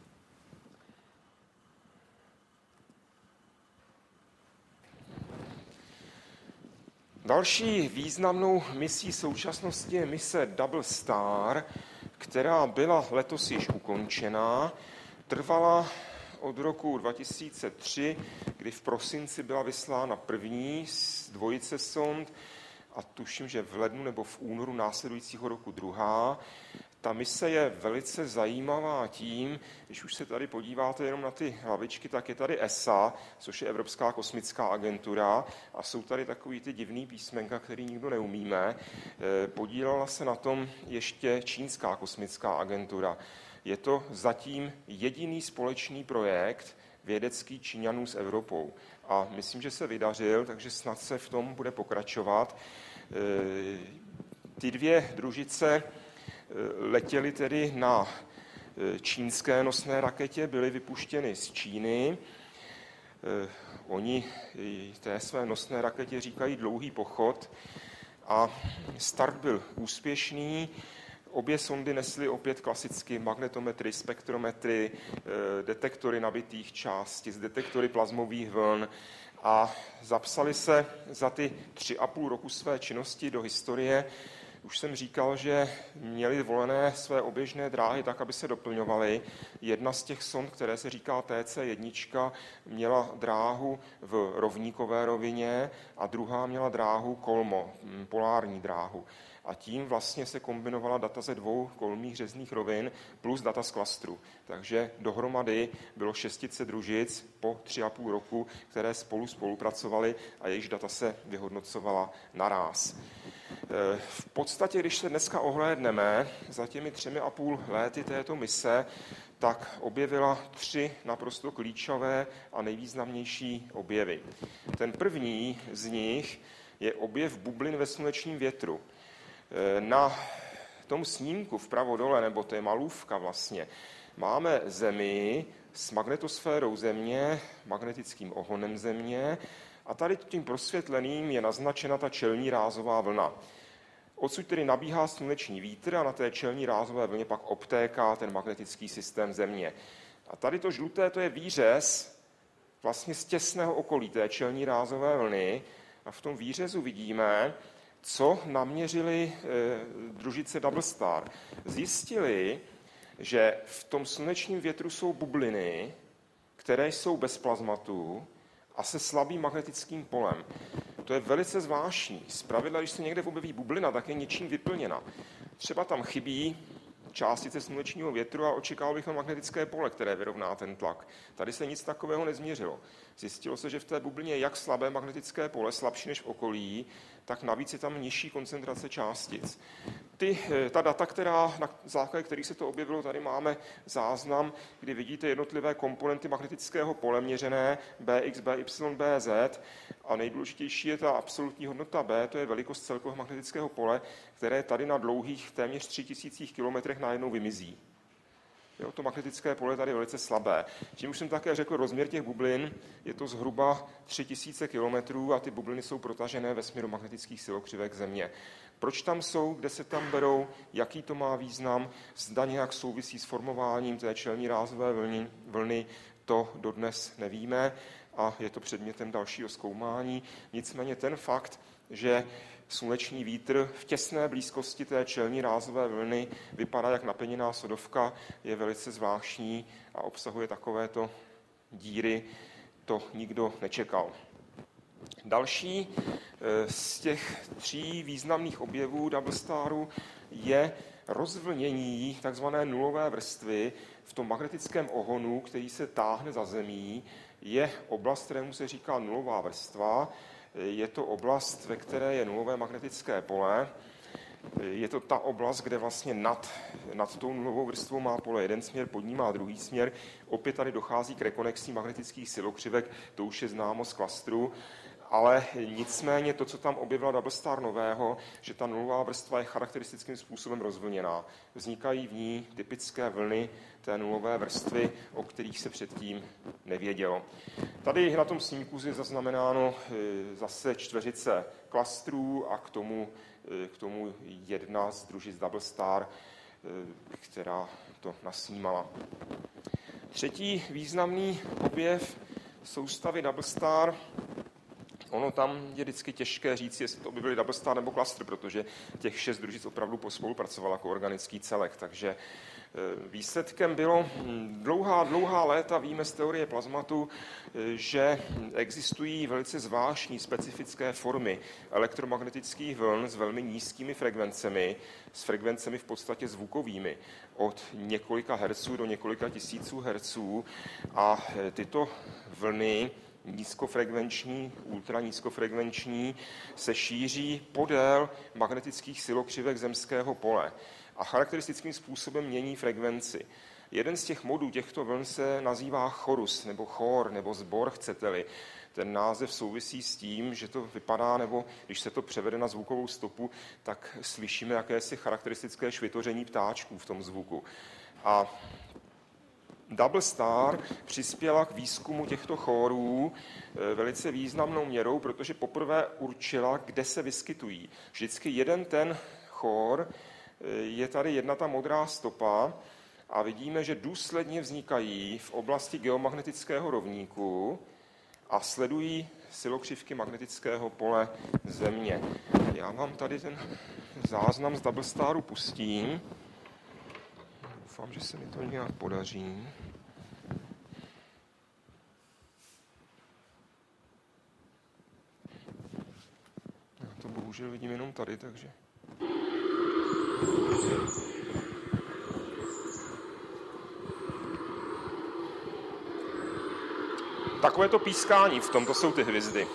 Další významnou misí současnosti je mise Double Star, která byla letos již ukončená. Trvala od roku dva tisíce tři, kdy v prosinci byla vyslána první z dvojice sond a tuším, že v lednu nebo v únoru následujícího roku druhá. Ta mise je velice zajímavá tím, když už se tady podíváte jenom na ty hlavičky, tak je tady E S A, což je Evropská kosmická agentura, a jsou tady takový ty divný písmenka, který nikdo neumíme. Podílela se na tom ještě Čínská kosmická agentura. Je to zatím jediný společný projekt vědecký Číňanů s Evropou. A myslím, že se vydařil, takže snad se v tom bude pokračovat. Ty dvě družice letěly tedy na čínské nosné raketě, byly vypuštěny z Číny. Oni té své nosné raketě říkají dlouhý pochod a start byl úspěšný. Obě sondy nesly opět klasicky magnetometry, spektrometry, detektory nabitých částic, detektory plazmových vln a zapsali se za ty tři a půl roku své činnosti do historie. Už jsem říkal, že měli volené své oběžné dráhy tak, aby se doplňovaly. Jedna z těch sond, které se říká T C jedna, měla dráhu v rovníkové rovině a druhá měla dráhu kolmo, polární dráhu. A tím vlastně se kombinovala data ze dvou kolmých řezných rovin plus data z klastru. Takže dohromady bylo šestice družic po tři a půl roku, které spolu spolupracovaly a jejichž data se vyhodnocovala naráz. V podstatě, když se dneska ohlédneme za těmi třemi a půl léty této mise, tak objevila tři naprosto klíčové a nejvýznamnější objevy. Ten první z nich je objev bublin ve slunečním větru. Na tom snímku vpravo dole, nebo to je malůvka vlastně, máme Zemi s magnetosférou Země, magnetickým ohonem Země a tady tím prosvětleným je naznačena ta čelní rázová vlna. Odsud tedy nabíhá sluneční vítr a na té čelní rázové vlně pak obtéká ten magnetický systém Země. A tady to žluté, to je výřez vlastně z těsného okolí té čelní rázové vlny a v tom výřezu vidíme, co naměřili e, družice Double Star. Zjistili, že v tom slunečním větru jsou bubliny, které jsou bez plazmatu a se slabým magnetickým polem. To je velice zvláštní. Zpravidla, když se někde objeví bublina, tak je něčím vyplněna. Třeba tam chybí částice slunečního větru a očekával bych magnetické pole, které vyrovná ten tlak. Tady se nic takového nezměřilo. Zjistilo se, že v té bublině je jak slabé magnetické pole, slabší než v okolí, tak navíc je tam nižší koncentrace částic. Ty, ta data, která, na základě kterých se to objevilo, tady máme záznam, kdy vidíte jednotlivé komponenty magnetického pole měřené B X, B Y, B Z a nejdůležitější je ta absolutní hodnota B, to je velikost celkového magnetického pole, které tady na dlouhých téměř tři tisíce kilometrech najednou vymizí. Jo, to magnetické pole je tady velice slabé. Tím už jsem také řekl, rozměr těch bublin je to zhruba tři tisíce kilometrů a ty bubliny jsou protažené ve směru magnetických silokřivek Země. Proč tam jsou, kde se tam berou, jaký to má význam, zda nějak souvisí s formováním té čelní rázové vlny, vlny, to dodnes nevíme a je to předmětem dalšího zkoumání. Nicméně ten fakt, že sluneční vítr v těsné blízkosti té čelní rázové vlny vypadá jak naplněná sodovka, je velice zvláštní a obsahuje takovéto díry, to nikdo nečekal. Další z těch tří významných objevů Double Staru je rozvlnění takzvané nulové vrstvy v tom magnetickém ohonu, který se táhne za Zemí. Je oblast, kterému se říká nulová vrstva. Je to oblast, ve které je nulové magnetické pole. Je to ta oblast, kde vlastně nad, nad tou nulovou vrstvou má pole jeden směr, pod ní má druhý směr. Opět tady dochází k rekonexi magnetických silokřivek, to už je známo z klastru. Ale nicméně to, co tam objevila Double Star nového, že ta nulová vrstva je charakteristickým způsobem rozvlněná. Vznikají v ní typické vlny té nulové vrstvy, o kterých se předtím nevědělo. Tady na tom snímku je zaznamenáno zase čtveřice klastrů a k tomu, k tomu jedna z družic Double Star, která to nasnímala. Třetí významný objev soustavy Double Star, ono tam je vždycky těžké říct, jestli to objevili Double Star nebo klastr, protože těch šest družic opravdu spolupracovalo jako organický celek. Takže výsledkem bylo dlouhá, dlouhá léta, víme z teorie plazmatu, že existují velice zvláštní specifické formy elektromagnetických vln s velmi nízkými frekvencemi, s frekvencemi v podstatě zvukovými, od několika herců do několika tisíců herců. A tyto vlny nízkofrekvenční, ultranízkofrekvenční, se šíří podél magnetických silokřivek zemského pole a charakteristickým způsobem mění frekvenci. Jeden z těch modů těchto vln se nazývá chorus, nebo chór, nebo sbor, chcete-li. Ten název souvisí s tím, že to vypadá, nebo když se to převede na zvukovou stopu, tak slyšíme jakési charakteristické švitoření ptáčků v tom zvuku. A Double Star přispěla k výzkumu těchto chórů velice významnou měrou, protože poprvé určila, kde se vyskytují. Vždycky jeden ten chór, je tady jedna ta modrá stopa a vidíme, že důsledně vznikají v oblasti geomagnetického rovníku a sledují silokřivky magnetického pole Země. Já vám tady ten záznam z Double Staru pustím. Doufám, že se mi to nějak podaří. Já to bohužel vidím jenom tady, takže... Takové to pískání, v tom to jsou ty hvězdy.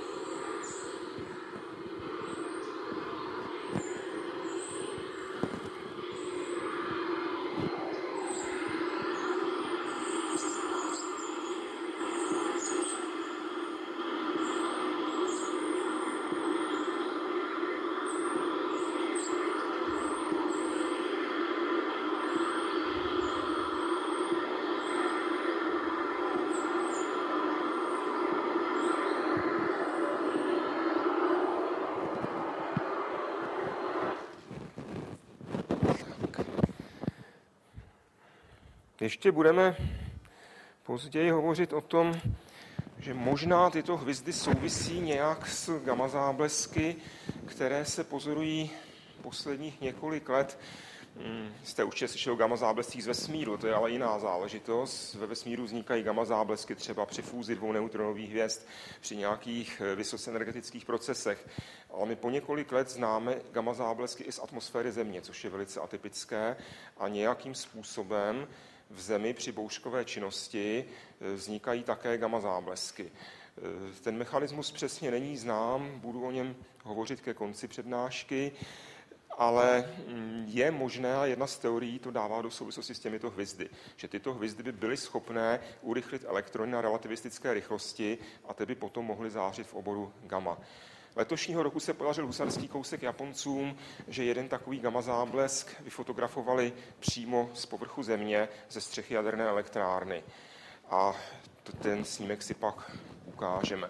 Ještě budeme později hovořit o tom, že možná tyto hvězdy souvisí nějak s gamma záblesky, které se pozorují posledních několik let Hmm, jste určitě slyšeli o gamma záblescích z vesmíru, to je ale jiná záležitost. Ve vesmíru vznikají gamma záblesky třeba při fúzi dvou neutronových hvězd, při nějakých vysoce energetických procesech. Ale my po několik let známe gamma záblesky i z atmosféry Země, což je velice atypické a nějakým způsobem v Zemi při bouřkové činnosti vznikají také gamma záblesky. Ten mechanismus přesně není znám, budu o něm hovořit ke konci přednášky, ale je možné, a jedna z teorií to dává do souvislosti s těmito hvězdy, že tyto hvězdy by byly schopné urychlit elektrony na relativistické rychlosti a ty by potom mohly zářit v oboru gamma. Letošního roku se podařil husarský kousek Japoncům, že jeden takový gamma záblesk vyfotografovali přímo z povrchu Země ze střechy jaderné elektrárny. A ten snímek si pak ukážeme.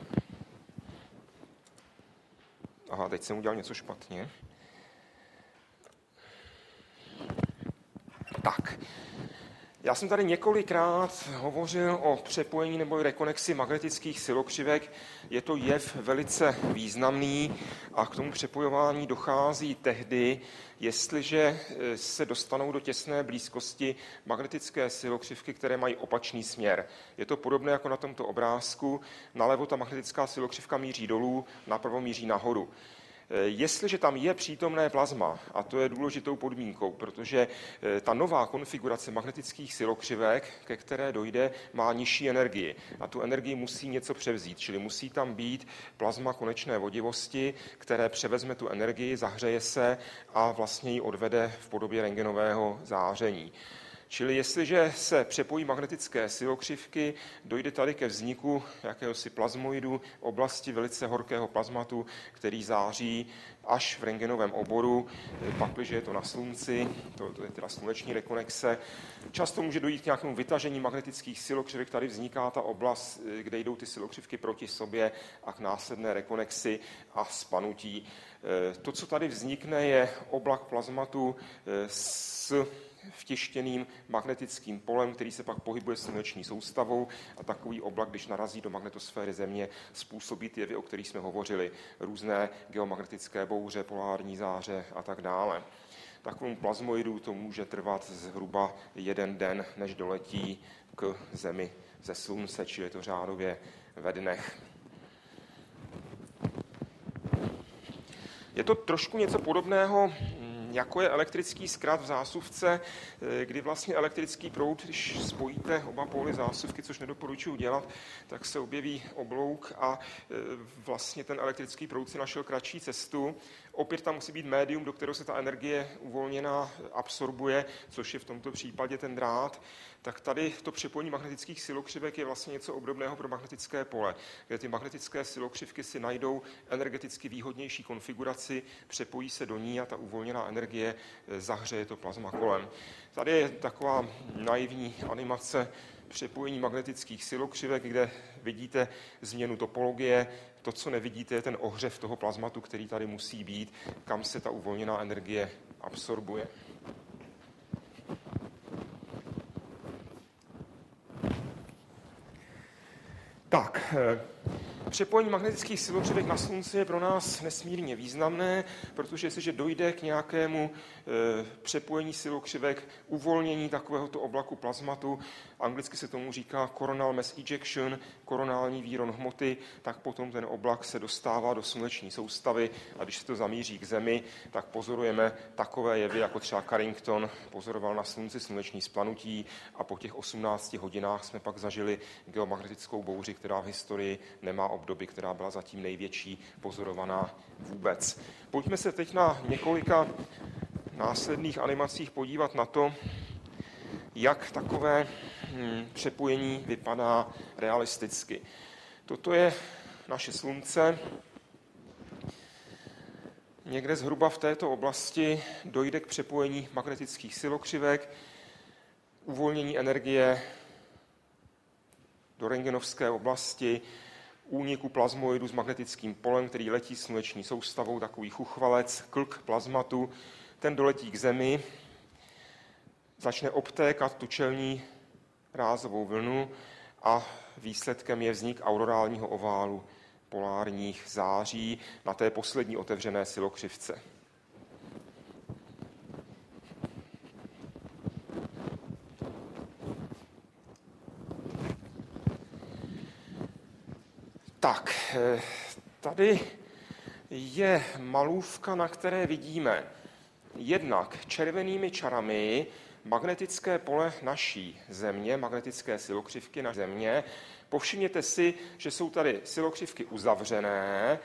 Aha, teď jsem udělal něco špatně. Tak, já jsem tady několikrát hovořil o přepojení nebo rekonexi magnetických silokřivek. Je to jev velice významný a k tomu přepojování dochází tehdy, jestliže se dostanou do těsné blízkosti magnetické silokřivky, které mají opačný směr. Je to podobné jako na tomto obrázku. Nalevo ta magnetická silokřivka míří dolů, napravo míří nahoru. Jestliže tam je přítomné plazma, a to je důležitou podmínkou, protože ta nová konfigurace magnetických silokřivek, ke které dojde, má nižší energii. A tu energii musí něco převzít, čili musí tam být plazma konečné vodivosti, které převezme tu energii, zahřeje se a vlastně ji odvede v podobě rentgenového záření. Čili jestliže se přepojí magnetické silokřivky, dojde tady ke vzniku jakéhosi plazmoidu, oblasti velice horkého plazmatu, který září až v rentgenovém oboru, pakliže je to na slunci, to, to je teda sluneční rekonexe. Často může dojít k nějakému vytažení magnetických silokřivek, tady vzniká ta oblast, kde jdou ty silokřivky proti sobě a k následné rekonexi a spanutí. To, co tady vznikne, je oblak plazmatu s vtištěným magnetickým polem, který se pak pohybuje sluneční soustavou a takový oblak, když narazí do magnetosféry Země, způsobí ty jevy, o kterých jsme hovořili, různé geomagnetické bouře, polární záře a tak dále. Takovému plazmoidu to může trvat zhruba jeden den, než doletí k Zemi ze Slunce, čili je to řádově ve dnech. Je to trošku něco podobného, jako je elektrický zkrat v zásuvce, kdy vlastně elektrický proud, když spojíte oba póly zásuvky, což nedoporučuji dělat, tak se objeví oblouk a vlastně ten elektrický proud si našel kratší cestu. Opět tam musí být médium, do kterého se ta energie uvolněná absorbuje, což je v tomto případě ten drát. Tak tady to přepojení magnetických silokřivek je vlastně něco obdobného pro magnetické pole, kde ty magnetické silokřivky si najdou energeticky výhodnější konfiguraci, přepojí se do ní a ta uvolněná energie zahřeje to plazma kolem. Tady je taková naivní animace přepojení magnetických silokřivek, kde vidíte změnu topologie. To, co nevidíte, je ten ohřev toho plazmatu, který tady musí být, kam se ta uvolněná energie absorbuje. Tak, přepojení magnetických silokřivek na Slunci je pro nás nesmírně významné, protože jestliže dojde k nějakému e, přepojení silokřivek, uvolnění takovéhoto oblaku plazmatu, anglicky se tomu říká coronal mass ejection, koronální výron hmoty, tak potom ten oblak se dostává do sluneční soustavy a když se to zamíří k Zemi, tak pozorujeme takové jevy, jako třeba Carrington pozoroval na Slunci sluneční splanutí a po těch osmnácti hodinách jsme pak zažili geomagnetickou bouři, která v historii nemá obdoby, která byla zatím největší pozorovaná vůbec. Pojďme se teď na několika následných animacích podívat na to, jak takové hm, přepojení vypadá realisticky. Toto je naše Slunce. Někde zhruba v této oblasti dojde k přepojení magnetických silokřivek, uvolnění energie do rentgenovské oblasti, úniku plazmoidu s magnetickým polem, který letí sluneční soustavou, takový chuchvalec, klk plazmatu, ten doletí k Zemi, začne obtékat tu čelní rázovou vlnu a výsledkem je vznik aurorálního oválu polárních září na té poslední otevřené silokřivce. Tak, tady je malůvka, na které vidíme jednak červenými čarami magnetické pole naší Země, magnetické silokřivky naší Země. Povšimněte si, že jsou tady silokřivky uzavřené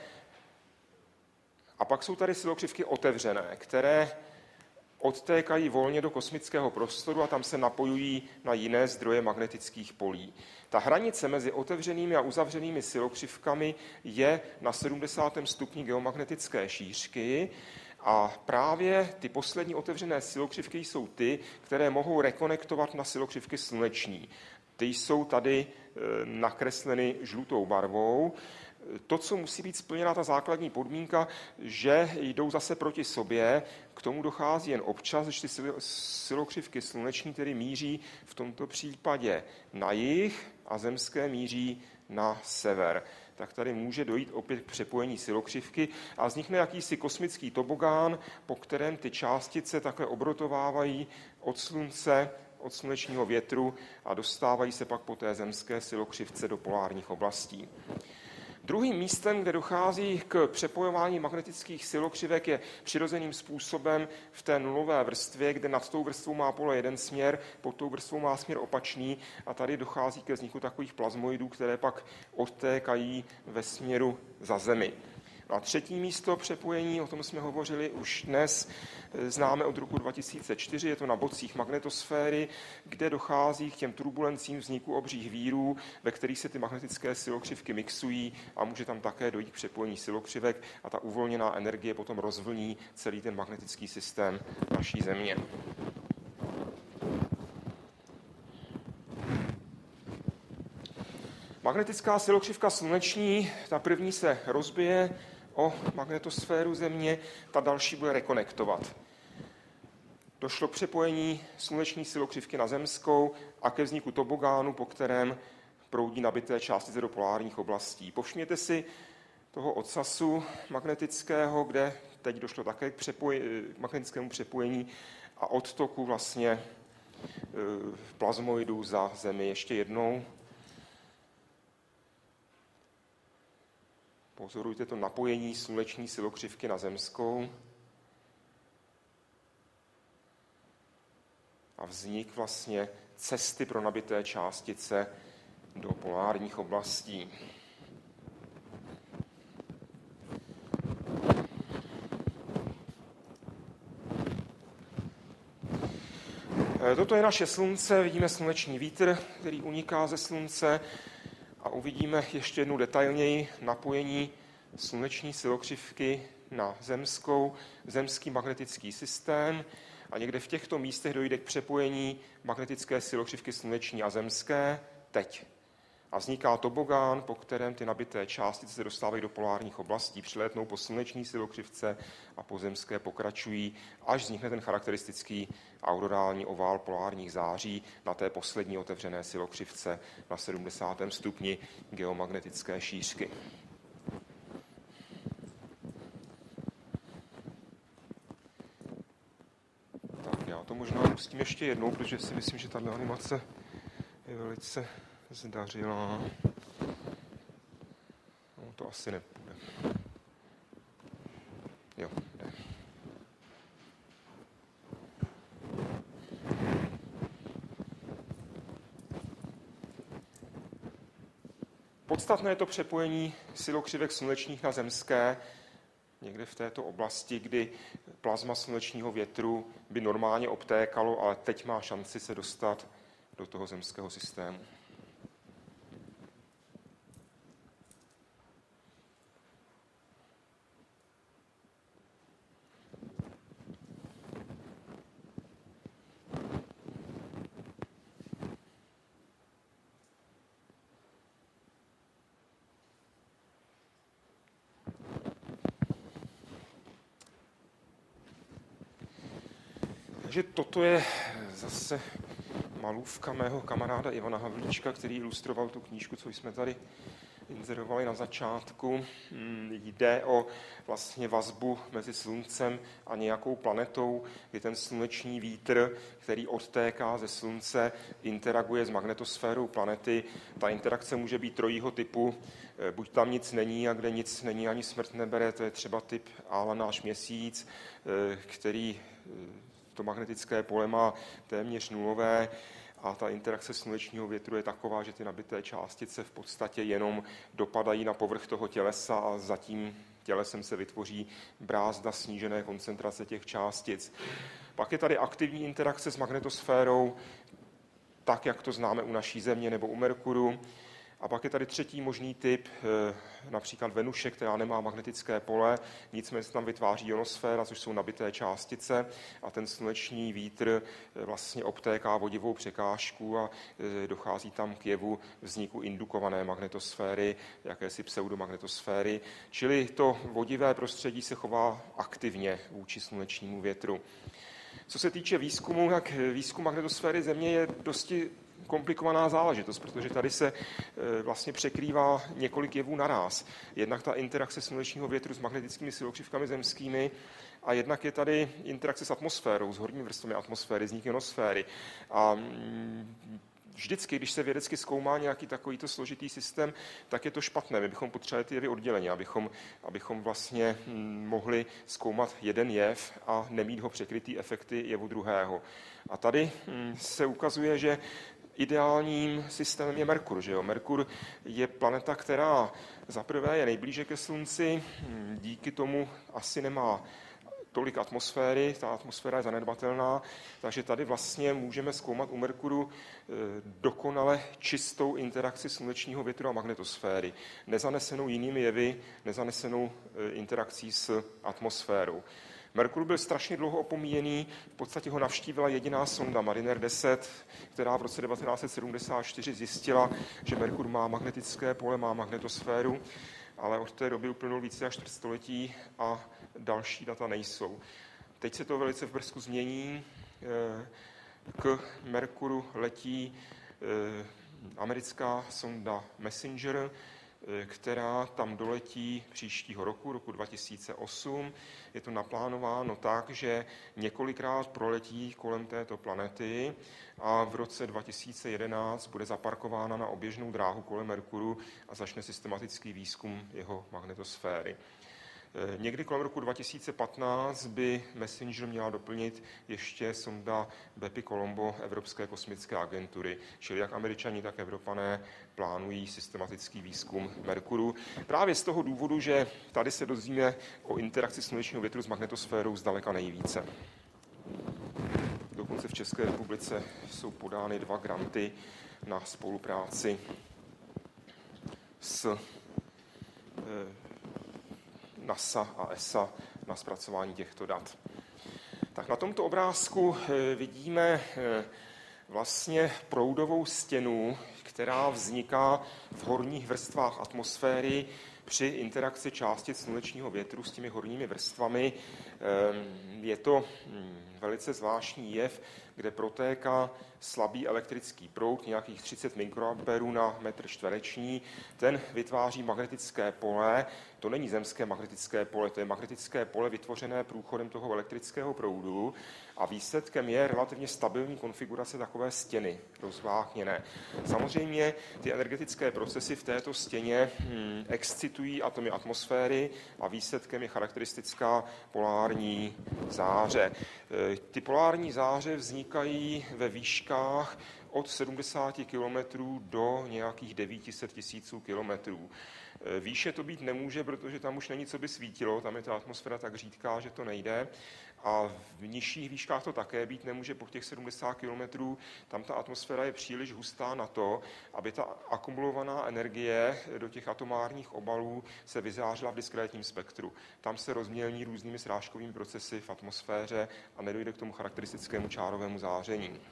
a pak jsou tady silokřivky otevřené, které odtékají volně do kosmického prostoru a tam se napojují na jiné zdroje magnetických polí. Ta hranice mezi otevřenými a uzavřenými silokřivkami je na sedmdesátém stupni geomagnetické šířky a právě ty poslední otevřené silokřivky jsou ty, které mohou rekonektovat na silokřivky sluneční. Ty jsou tady nakresleny žlutou barvou. To, co musí být splněna ta základní podmínka, že jdou zase proti sobě, k tomu dochází jen občas, když ty silokřivky sluneční tedy míří v tomto případě na jih a zemské míří na sever. Tak tady může dojít opět k přepojení silokřivky a vznikne jakýsi kosmický tobogán, po kterém ty částice také obrotovávají od slunce, od slunečního větru a dostávají se pak po té zemské silokřivce do polárních oblastí. Druhým místem, kde dochází k přepojování magnetických silokřivek, je přirozeným způsobem v té nulové vrstvě, kde nad tou vrstvou má pole jeden směr, pod tou vrstvou má směr opačný a tady dochází ke vzniku takových plazmoidů, které pak odtékají ve směru za Zemi. A třetí místo přepojení, o tom jsme hovořili už dnes, známe od roku dva tisíce čtyři, je to na bocích magnetosféry, kde dochází k těm turbulencím vzniku obřích vírů, ve kterých se ty magnetické silokřivky mixují a může tam také dojít k přepojení silokřivek a ta uvolněná energie potom rozvlní celý ten magnetický systém naší Země. Magnetická silokřivka sluneční, ta první se rozbije o magnetosféru Země, ta další bude rekonektovat. Došlo k přepojení sluneční silokřivky na zemskou a ke vzniku tobogánu, po kterém proudí nabité částice do polárních oblastí. Povšimněte si toho ocasu magnetického, kde teď došlo také k přepoj- magnetickému přepojení a odtoku vlastně e, plazmoidů za Zemi. Ještě jednou. Pozorujte to napojení sluneční silokřivky na zemskou a vznik vlastně cesty pro nabité částice do polárních oblastí. Toto je naše slunce, vidíme sluneční vítr, který uniká ze slunce a uvidíme ještě jednou detailněji napojení sluneční silokřivky na zemskou, zemský magnetický systém a někde v těchto místech dojde k přepojení magnetické silokřivky sluneční a zemské teď. A vzniká tobogán, po kterém ty nabité částice se dostávají do polárních oblastí, přilétnou po sluneční silokřivce a po zemské pokračují, až vznikne ten charakteristický aurorální ovál polárních září na té poslední otevřené silokřivce na sedmdesátém stupni geomagnetické šířky. Tak já to možná pustím ještě jednou, protože si myslím, že tato animace je velice zdařila. No, to asi nepůjde. Jo, jde. Podstatné je to přepojení silokřivek slunečních na zemské, někde v této oblasti, kdy plazma slunečního větru by normálně obtékalo, ale teď má šanci se dostat do toho zemského systému. Takže toto je zase malůvka mého kamaráda Ivana Havlíčka, který ilustroval tu knížku, co jsme tady inzerovali na začátku. Jde o vlastně vazbu mezi Sluncem a nějakou planetou, kdy ten sluneční vítr, který odtéká ze Slunce, interaguje s magnetosférou planety. Ta interakce může být trojího typu. Buď tam nic není a kde nic není, ani smrt nebere, to je třeba typ Ála náš Měsíc, který to magnetické pole má téměř nulové, a ta interakce slunečního větru je taková, že ty nabité částice v podstatě jenom dopadají na povrch toho tělesa a za tím tělesem se vytvoří brázda snížené koncentrace těch částic. Pak je tady aktivní interakce s magnetosférou, tak, jak to známe u naší Země nebo u Merkuru. A pak je tady třetí možný typ, například Venuše, která nemá magnetické pole, nicméně se tam vytváří ionosféra, což jsou nabité částice, a ten sluneční vítr vlastně obtéká vodivou překážku a dochází tam k jevu vzniku indukované magnetosféry, jakési pseudomagnetosféry, čili to vodivé prostředí se chová aktivně vůči slunečnímu větru. Co se týče výzkumu, tak výzkum magnetosféry Země je dosti komplikovaná záležitost, protože tady se vlastně překrývá několik jevů naráz. Jednak ta interakce slunečního větru s magnetickými silokřivkami zemskými a jednak je tady interakce s atmosférou, s horními vrstvami atmosféry, vznik ionosféry. A vždycky, když se vědecky zkoumá nějaký takovýto složitý systém, tak je to špatné. My bychom potřebovali ty jevy odděleně, abychom, abychom vlastně mohli zkoumat jeden jev a nemít ho překrytý efekty jevu druhého. A tady se ukazuje, že ideálním systémem je Merkur. Že jo? Merkur je planeta, která zaprvé je nejblíže ke Slunci, díky tomu asi nemá tolik atmosféry, ta atmosféra je zanedbatelná, takže tady vlastně můžeme zkoumat u Merkuru dokonale čistou interakci slunečního větru a magnetosféry, nezanesenou jinými jevy, nezanesenou interakcí s atmosférou. Merkur byl strašně dlouho opomíjený, v podstatě ho navštívila jediná sonda Mariner deset, která v roce devatenáct set sedmdesát čtyři zjistila, že Merkur má magnetické pole, má magnetosféru, ale od té doby uplynul více jak čtvrtstoletí a další data nejsou. Teď se to velice v brzku změní. K Merkuru letí americká sonda Messenger, která tam doletí příštího roku, roku dva tisíce osm. Je to naplánováno tak, že několikrát proletí kolem této planety a v roce dva tisíce jedenáct bude zaparkována na oběžnou dráhu kolem Merkuru a začne systematický výzkum jeho magnetosféry. Někdy kolem roku dva tisíce patnáct by Messenger měla doplnit ještě sonda Bepi-Colombo Evropské kosmické agentury, čili jak Američani, tak Evropané plánují systematický výzkum Merkuru. Právě z toho důvodu, že tady se dozvíme o interakci slunečního větru s magnetosférou zdaleka nejvíce. Dokonce v České republice jsou podány dva granty na spolupráci s NASA a E S A na zpracování těchto dat. Tak na tomto obrázku vidíme vlastně proudovou stěnu, která vzniká v horních vrstvách atmosféry při interakci částic slunečního větru s těmi horními vrstvami. Je to velice zvláštní jev, kde protéká slabý elektrický proud, nějakých třicet mikroamperů na metr čtvereční. Ten vytváří magnetické pole. To není zemské magnetické pole, to je magnetické pole vytvořené průchodem toho elektrického proudu a výsledkem je relativně stabilní konfigurace takové stěny, rozváhněné. Samozřejmě ty energetické procesy v této stěně hm, excitují atomy atmosféry a výsledkem je charakteristická polární záře. Ty polární záře vznikají ve výškách od sedmdesáti kilometrů do nějakých devět set tisíců kilometrů. Výše to být nemůže, protože tam už není co by svítilo, tam je ta atmosféra tak řídká, že to nejde. A v nižších výškách to také být nemůže, po těch sedmdesáti kilometrů, tam ta atmosféra je příliš hustá na to, aby ta akumulovaná energie do těch atomárních obalů se vyzářila v diskrétním spektru. Tam se rozmělní různými srážkovými procesy v atmosféře a nedojde k tomu charakteristickému čárovému záření.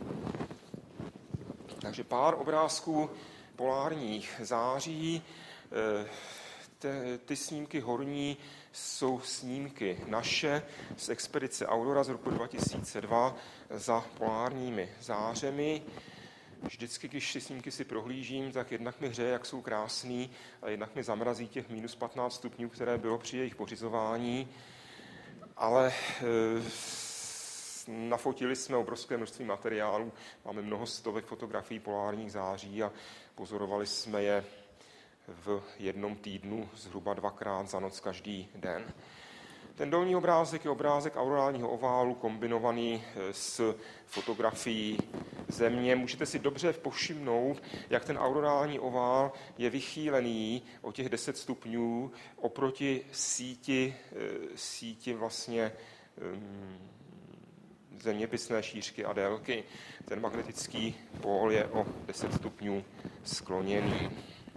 Takže pár obrázků polárních září. Ty, ty snímky horní jsou snímky naše z expedice Aurora z roku dva tisíce dva za polárními zářemi. Vždycky, když ty snímky si prohlížím, tak jednak mi hřeje, jak jsou krásný, a jednak mi zamrazí těch minus patnáct stupňů, které bylo při jejich pořizování. Ale e, nafotili jsme obrovské množství materiálů, máme mnoho stovek fotografií polárních září a pozorovali jsme je v jednom týdnu zhruba dvakrát za noc každý den. Ten dolní obrázek je obrázek aurorálního oválu kombinovaný s fotografií Země. Můžete si dobře povšimnout, jak ten aurorální ovál je vychýlený o těch deset stupňů oproti síti, síti vlastně zeměpisné šířky a délky. Ten magnetický pól je o deset stupňů skloněný.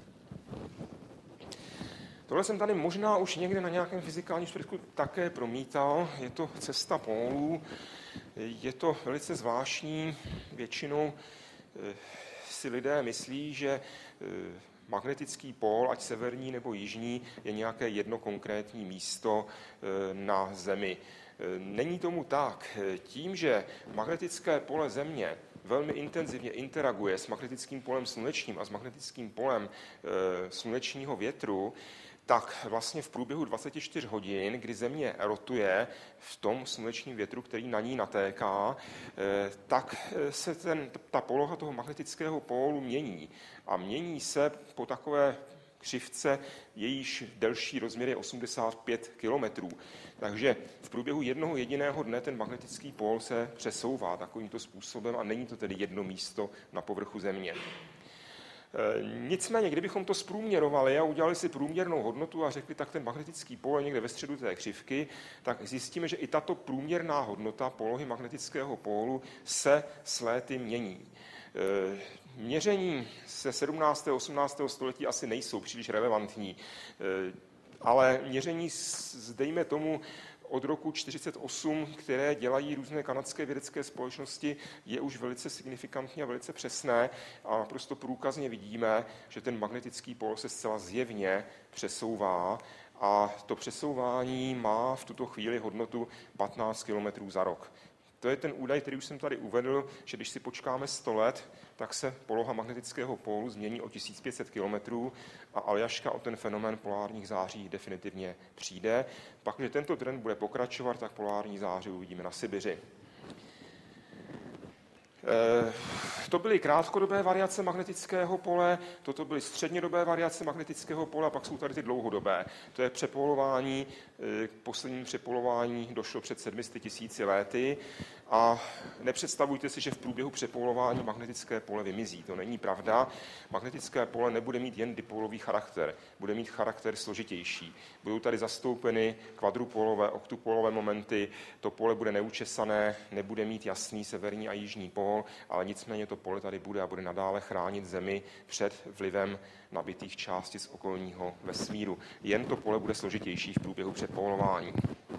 Tohle jsem tady možná už někde na nějakém fyzikálním čtvrtku také promítal. Je to cesta pólů. Je to velice zvláštní. Většinou si lidé myslí, že magnetický pól, ať severní nebo jižní, je nějaké jedno konkrétní místo na Zemi. Není tomu tak. Tím, že magnetické pole Země velmi intenzivně interaguje s magnetickým polem slunečním a s magnetickým polem e, slunečního větru, tak vlastně v průběhu dvacet čtyři hodin, kdy Země rotuje v tom slunečním větru, který na ní natéká, e, tak se ten, ta poloha toho magnetického pólu mění. A mění se po takové křivce, jejíž delší rozměr je osmdesát pět kilometrů. Takže v průběhu jednoho jediného dne ten magnetický pól se přesouvá takovýmto způsobem a není to tedy jedno místo na povrchu Země. Nicméně, kdybychom to zprůměrovali a udělali si průměrnou hodnotu a řekli, tak ten magnetický pól je někde ve středu té křivky, tak zjistíme, že i tato průměrná hodnota polohy magnetického pólu se s léty mění. Měření ze sedmnáctého a osmnáctého století asi nejsou příliš relevantní, ale měření, dejme tomu, od roku čtyřicet osm, které dělají různé kanadské vědecké společnosti, je už velice signifikantní a velice přesné a naprosto průkazně vidíme, že ten magnetický pól se zcela zjevně přesouvá a to přesouvání má v tuto chvíli hodnotu patnáct kilometrů za rok. To je ten údaj, který už jsem tady uvedl, že když si počkáme sto let, tak se poloha magnetického pólu změní o tisíc pět set kilometrů a Aljaška o ten fenomén polárních září definitivně přijde. Pak, když tento trend bude pokračovat, tak polární září uvidíme na Sibiři. To byly krátkodobé variace magnetického pole, toto byly střednědobé variace magnetického pole a pak jsou tady ty dlouhodobé. To je přepolování, k posledním přepolování došlo před sedmi sty tisíci lety a nepředstavujte si, že v průběhu přepolování magnetické pole vymizí. To není pravda. Magnetické pole nebude mít jen dipolový charakter, bude mít charakter složitější. Budou tady zastoupeny kvadrupolové, oktupolové momenty, to pole bude neučesané, nebude mít jasný severní a jižní pól, ale nicméně to pole tady bude a bude nadále chránit Zemi před vlivem nabitých částic okolního vesmíru. Jen to pole bude složitější v průběhu přepolování.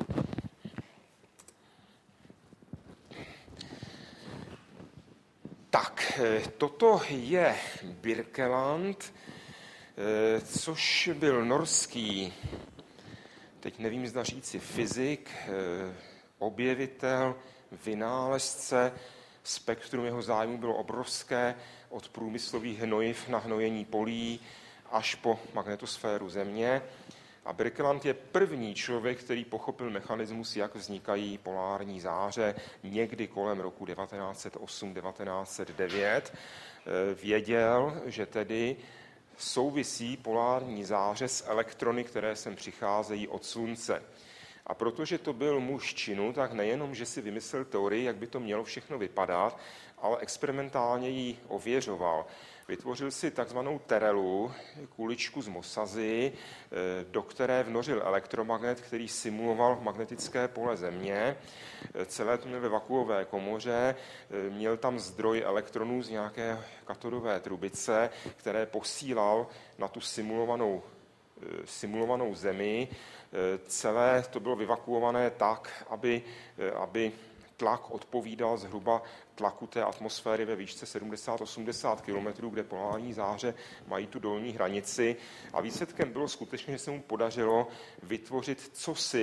Tak, toto je Birkeland, což byl norský, teď nevím, zda říci fyzik, objevitel, vynálezce. Spektrum jeho zájmu bylo obrovské, od průmyslových hnojiv na hnojení polí až po magnetosféru Země. A Birkeland je první člověk, který pochopil mechanismus, jak vznikají polární záře někdy kolem roku devatenáct set osm devatenáct set devět. Věděl, že tedy souvisí polární záře s elektrony, které sem přicházejí od Slunce. A protože to byl muž činu, tak nejenom, že si vymyslel teorii, jak by to mělo všechno vypadat, ale experimentálně ji ověřoval. Vytvořil si takzvanou terelu, kuličku z mosazy, do které vnořil elektromagnet, který simuloval magnetické pole Země. Celé to měl ve vakuové komoře, měl tam zdroj elektronů z nějaké katodové trubice, které posílal na tu simulovanou, simulovanou Zemi. Celé to bylo vyvakuované tak, aby, aby tlak odpovídal zhruba tlaku té atmosféry ve výšce sedmdesát až osmdesát kilometrů, kde polární záře mají tu dolní hranici. A výsledkem bylo skutečně, že se mu podařilo vytvořit cosi,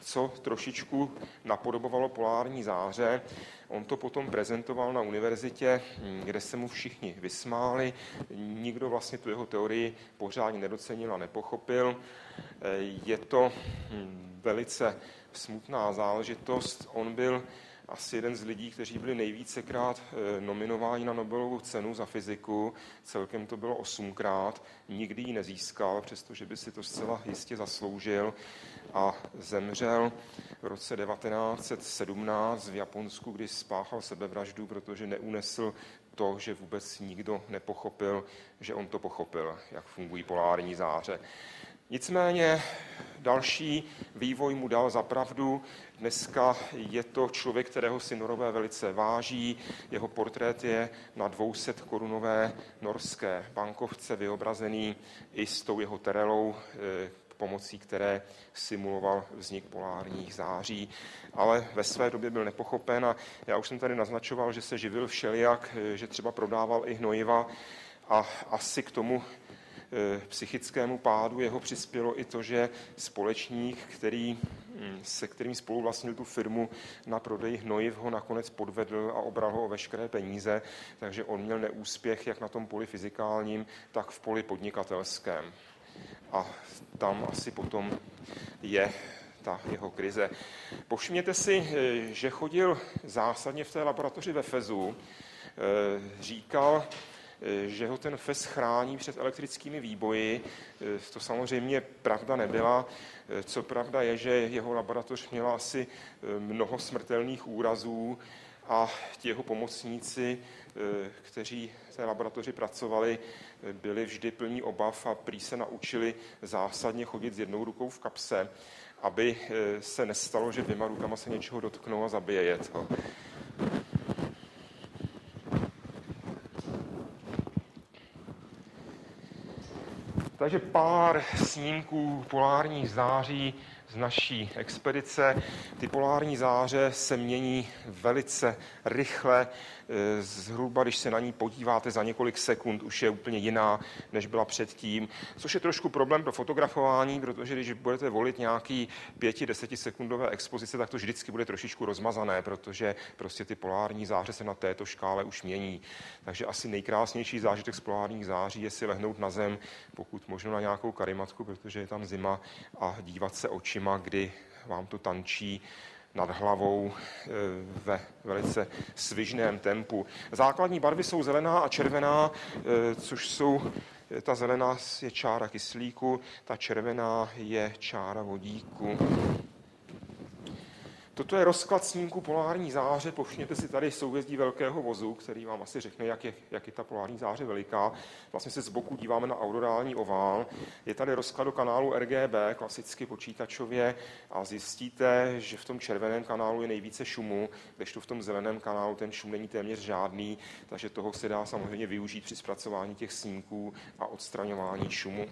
co trošičku napodobovalo polární záře. On to potom prezentoval na univerzitě, kde se mu všichni vysmáli. Nikdo vlastně tu jeho teorii pořádně nedocenil a nepochopil. Je to velice smutná záležitost. On byl asi jeden z lidí, kteří byli nejvícekrát nominováni na Nobelovu cenu za fyziku. Celkem to bylo osmkrát. Nikdy ji nezískal, přestože by si to zcela jistě zasloužil. A zemřel v roce devatenáct set sedmnáct v Japonsku, kdy spáchal sebevraždu, protože neunesl to, že vůbec nikdo nepochopil, že on to pochopil, jak fungují polární záře. Nicméně další vývoj mu dal za pravdu. Dneska je to člověk, kterého si Norové velice váží. Jeho portrét je na dvě stě korunové norské bankovce vyobrazený i s tou jeho terelou, pomocí které simuloval vznik polárních září, ale ve své době byl nepochopen a já už jsem tady naznačoval, že se živil všelijak, že třeba prodával i hnojiva a asi k tomu psychickému pádu jeho přispělo i to, že společník, který, se kterým spolu vlastnil tu firmu na prodej hnojiv, ho nakonec podvedl a obral ho o veškeré peníze, takže on měl neúspěch jak na tom poli fyzikálním, tak v poli podnikatelském. A tam asi potom je ta jeho krize. Povšimněte si, že chodil zásadně v té laboratoři ve Fezu. Říkal, že ho ten Fez chrání před elektrickými výboji. To samozřejmě pravda nebyla. Co pravda je, že jeho laboratoř měla asi mnoho smrtelných úrazů a ti jeho pomocníci, kteří v té laboratoři pracovali, byli vždy plní obav a prý se naučili zásadně chodit s jednou rukou v kapse, aby se nestalo, že dvěma rukama se něčeho dotknou a zabije je to. Takže pár snímků polárních září z naší expedice. Ty polární záře se mění velice rychle. Zhruba, když se na ní podíváte za několik sekund, už je úplně jiná, než byla předtím. Což je trošku problém pro fotografování, protože když budete volit nějaký pěti, deseti sekundové expozice, tak to vždycky bude trošičku rozmazané, protože prostě ty polární záře se na této škále už mění. Takže asi nejkrásnější zážitek z polárních září je si lehnout na zem, pokud možno na nějakou karimatku, protože je tam zima, a dívat se očima, kdy vám to tančí nad hlavou ve velice svižném tempu. Základní barvy jsou zelená a červená, což jsou, ta zelená je čára kyslíku, ta červená je čára vodíku. Toto je rozklad snímku polární záře. Povšimněte si tady souhvězdí velkého vozu, který vám asi řekne, jak je, jak je ta polární záře veliká. Vlastně se z boku díváme na aurorální ovál. Je tady rozklad do kanálu R G B, klasicky počítačově, a zjistíte, že v tom červeném kanálu je nejvíce šumu, kdežto v tom zeleném kanálu ten šum není téměř žádný, takže toho se dá samozřejmě využít při zpracování těch snímků a odstraňování šumu.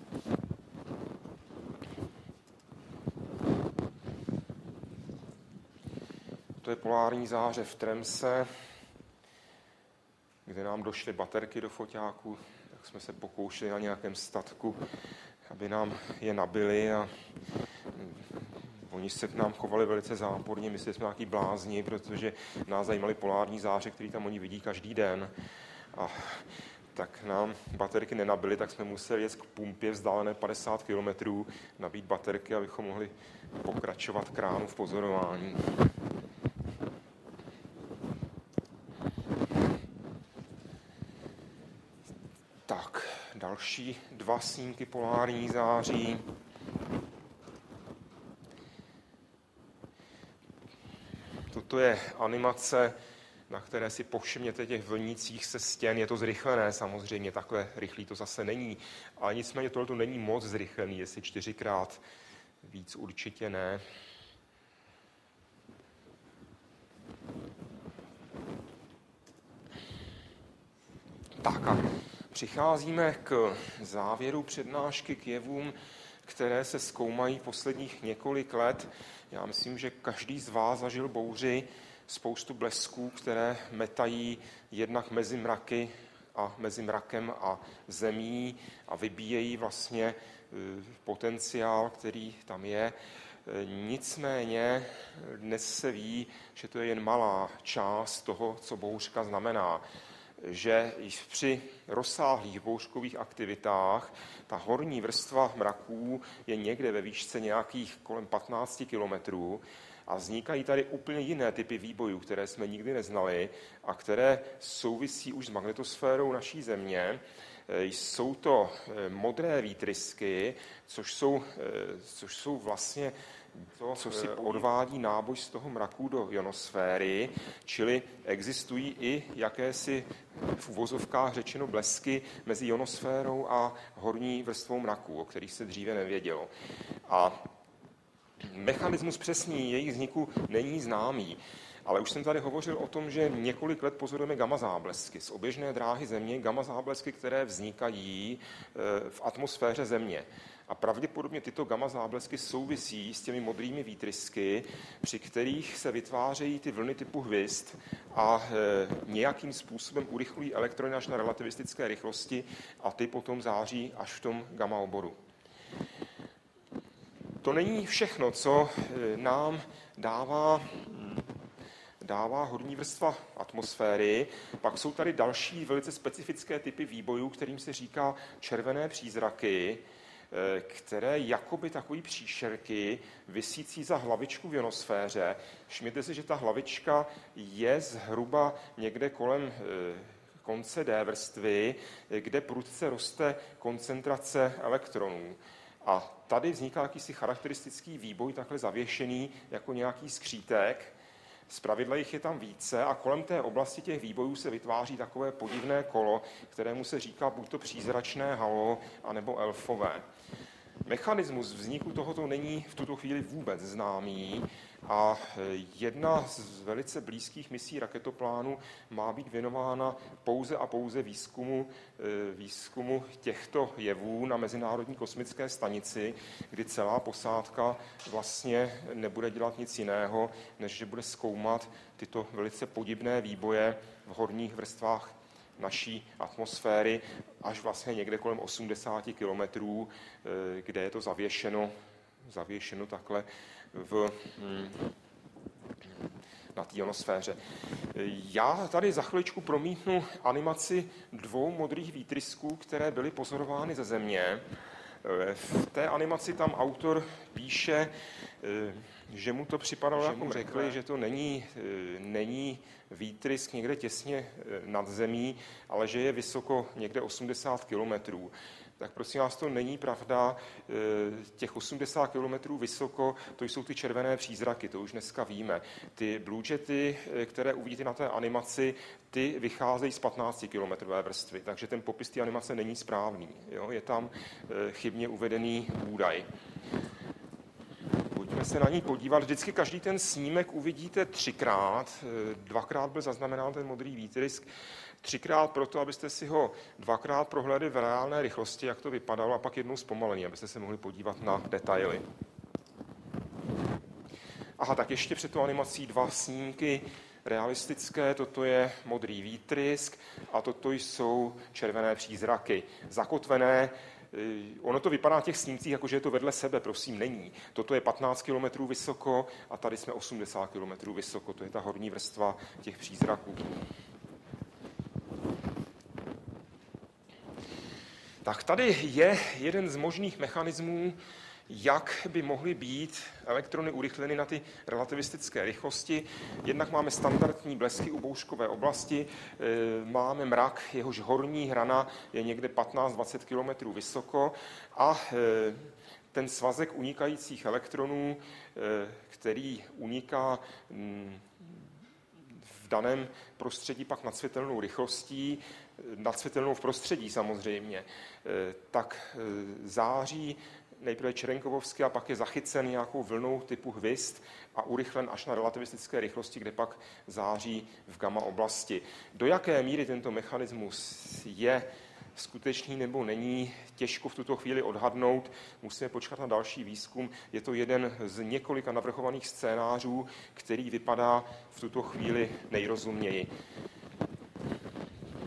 To je polární záře v Tremse, kde nám došly baterky do foťáku, tak jsme se pokoušeli na nějakém statku, aby nám je nabili, a oni se k nám chovali velice záporně, mysleli jsme nějaký blázni, protože nás zajímaly polární záře, který tam oni vidí každý den. A tak nám baterky nenabili, tak jsme museli jet k pumpě vzdálené padesát kilometrů, nabít baterky, abychom mohli pokračovat kránu v pozorování. Tak, další dva snímky polární září. Toto je animace, na které si povšimněte těch vlnících se stěn. Je to zrychlené samozřejmě, takhle rychlý to zase není. Ale nicméně tohle to není moc zrychlený, jestli čtyřikrát víc určitě ne. Tak a přicházíme k závěru přednášky, k jevům, které se zkoumají posledních několik let. Já myslím, že každý z vás zažil bouři, spoustu blesků, které metají jednak mezi mraky a mezi mrakem a zemí a vybíjejí vlastně potenciál, který tam je. Nicméně dnes se ví, že to je jen malá část toho, co bouřka znamená. Že při rozsáhlých bouřkových aktivitách ta horní vrstva mraků je někde ve výšce nějakých kolem patnáct kilometrů a vznikají tady úplně jiné typy výbojů, které jsme nikdy neznali a které souvisí už s magnetosférou naší Země. Jsou to modré výtrysky, což jsou, což jsou vlastně to, co si odvádí náboj z toho mraku do ionosféry, čili existují i jakési v uvozovkách řečeno blesky mezi ionosférou a horní vrstvou mraku, o kterých se dříve nevědělo. A mechanismus přesný jejich vzniku není známý. Ale už jsem tady hovořil o tom, že několik let pozorujeme gamma záblesky z oběžné dráhy Země, gamma záblesky, které vznikají v atmosféře Země. A pravděpodobně tyto gamma záblesky souvisí s těmi modrými výtrysky, při kterých se vytvářejí ty vlny typu hvězd a nějakým způsobem urychlují elektrony až na relativistické rychlosti a ty potom září až v tom gamma oboru. To není všechno, co nám dává dává horní vrstva atmosféry. Pak jsou tady další velice specifické typy výbojů, kterým se říká červené přízraky, které jakoby takový příšerky visící za hlavičku v ionosféře. Všimněte si, že ta hlavička je zhruba někde kolem konce D vrstvy, kde prudce roste koncentrace elektronů. A tady vzniká jakýsi charakteristický výboj, takhle zavěšený jako nějaký skřítek. Zpravidla jich je tam více a kolem té oblasti těch výbojů se vytváří takové podivné kolo, kterému se říká buď to přízračné halo, anebo elfové. Mechanismus vzniku tohoto není v tuto chvíli vůbec známý a jedna z velice blízkých misí raketoplánu má být věnována pouze a pouze výzkumu, výzkumu těchto jevů na Mezinárodní kosmické stanici, kdy celá posádka vlastně nebude dělat nic jiného, než že bude zkoumat tyto velice podivné výboje v horních vrstvách naší atmosféry až vlastně někde kolem osmdesát kilometrů, kde je to zavěšeno, zavěšeno takhle v, na té ionosféře. Já tady za chviličku promítnu animaci dvou modrých výtrysků, které byly pozorovány ze Země. V té animaci tam autor píše, že mu to připadalo, že jako mu řekli, že to není, není výtrysk někde těsně nad zemí, ale že je vysoko někde osmdesát kilometrů. Tak prosím vás, to není pravda. Těch osmdesát kilometrů vysoko, to jsou ty červené přízraky, to už dneska víme. Ty blue jety, které uvidíte na té animaci, ty vycházejí z patnáctikilometrové vrstvy, takže ten popis té animace není správný. Jo? Je tam chybně uvedený údaj. Pojďme se na ní podívat. Vždycky každý ten snímek uvidíte třikrát. Dvakrát byl zaznamenán ten modrý výtrysk. Třikrát proto, abyste si ho dvakrát prohlédli v reálné rychlosti, jak to vypadalo, a pak jednou zpomalený, abyste se mohli podívat na detaily. Aha, tak ještě před tou animací dva snímky realistické. Toto je modrý výtrysk a toto jsou červené přízraky. Zakotvené. Ono to vypadá na těch snímcích, jako že je to vedle sebe, prosím, není. Toto je patnáct kilometrů vysoko a tady jsme osmdesát kilometrů vysoko. To je ta horní vrstva těch přízraků. Tak tady je jeden z možných mechanismů, jak by mohly být elektrony urychleny na ty relativistické rychlosti. Jednak máme standardní blesky u bouřkové oblasti, máme mrak, jehož horní hrana je někde patnáct až dvacet kilometrů vysoko a ten svazek unikajících elektronů, který uniká v daném prostředí pak nad světelnou rychlostí, nad světelnou v prostředí samozřejmě, tak září nejprve čerenkovovsky a pak je zachycen nějakou vlnou typu hvězd a urychlen až na relativistické rychlosti, kde pak září v gamma oblasti. Do jaké míry tento mechanismus je skutečný nebo není, těžko v tuto chvíli odhadnout. Musíme počkat na další výzkum. Je to jeden z několika navrhovaných scénářů, který vypadá v tuto chvíli nejrozumněji.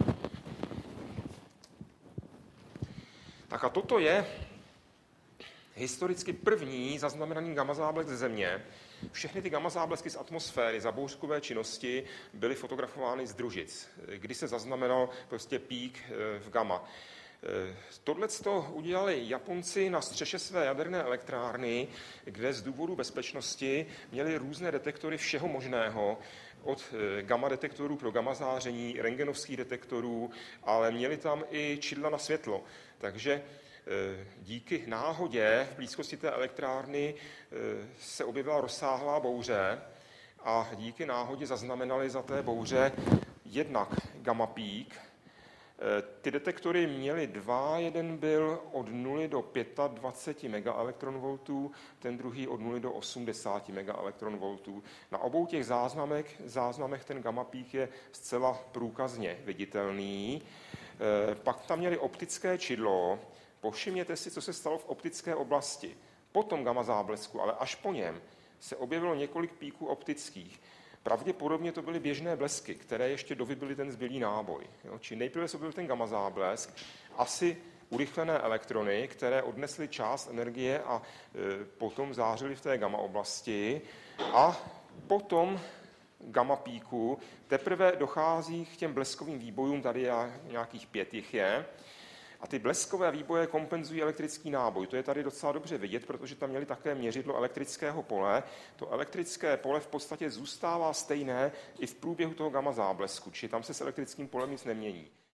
Tak a toto je historicky první zaznamenaný gamma záblesk ze Země. Všechny ty gamma záblesky z atmosféry za bouřkové činnosti byly fotografovány z družic, kdy se zaznamenal prostě pík v gamma. Tohleto udělali Japonci na střeše své jaderné elektrárny, kde z důvodu bezpečnosti měli různé detektory všeho možného, od gamma detektorů pro gamma záření, rentgenovských detektorů, ale měli tam i čidla na světlo. Takže díky náhodě v blízkosti té elektrárny se objevila rozsáhlá bouře a díky náhodě zaznamenali za té bouře jednak gamma pík. Ty detektory měly dva, jeden byl od nuly do dvacet pět megaelektronvoltů, ten druhý od nuly do osmdesáti megaelektronvoltů. Na obou těch záznamech, záznamech ten gamma pík je zcela průkazně viditelný. Pak tam měli optické čidlo. Povšimněte si, co se stalo v optické oblasti. Po tom gamma záblesku, ale až po něm, se objevilo několik píků optických. Pravděpodobně to byly běžné blesky, které ještě dovybily ten zbylý náboj. Jo? Či nejprve se objevil ten gamma záblesk, asi urychlené elektrony, které odnesly část energie a e, potom zářily v té gamma oblasti. A potom gamma píku teprve dochází k těm bleskovým výbojům, tady nějakých pět jich je. A ty bleskové výboje kompenzují elektrický náboj. To je tady docela dobře vidět, protože tam měli také měřidlo elektrického pole. To elektrické pole v podstatě zůstává stejné i v průběhu toho gamma záblesku, či tam se s elektrickým polem nic nemění.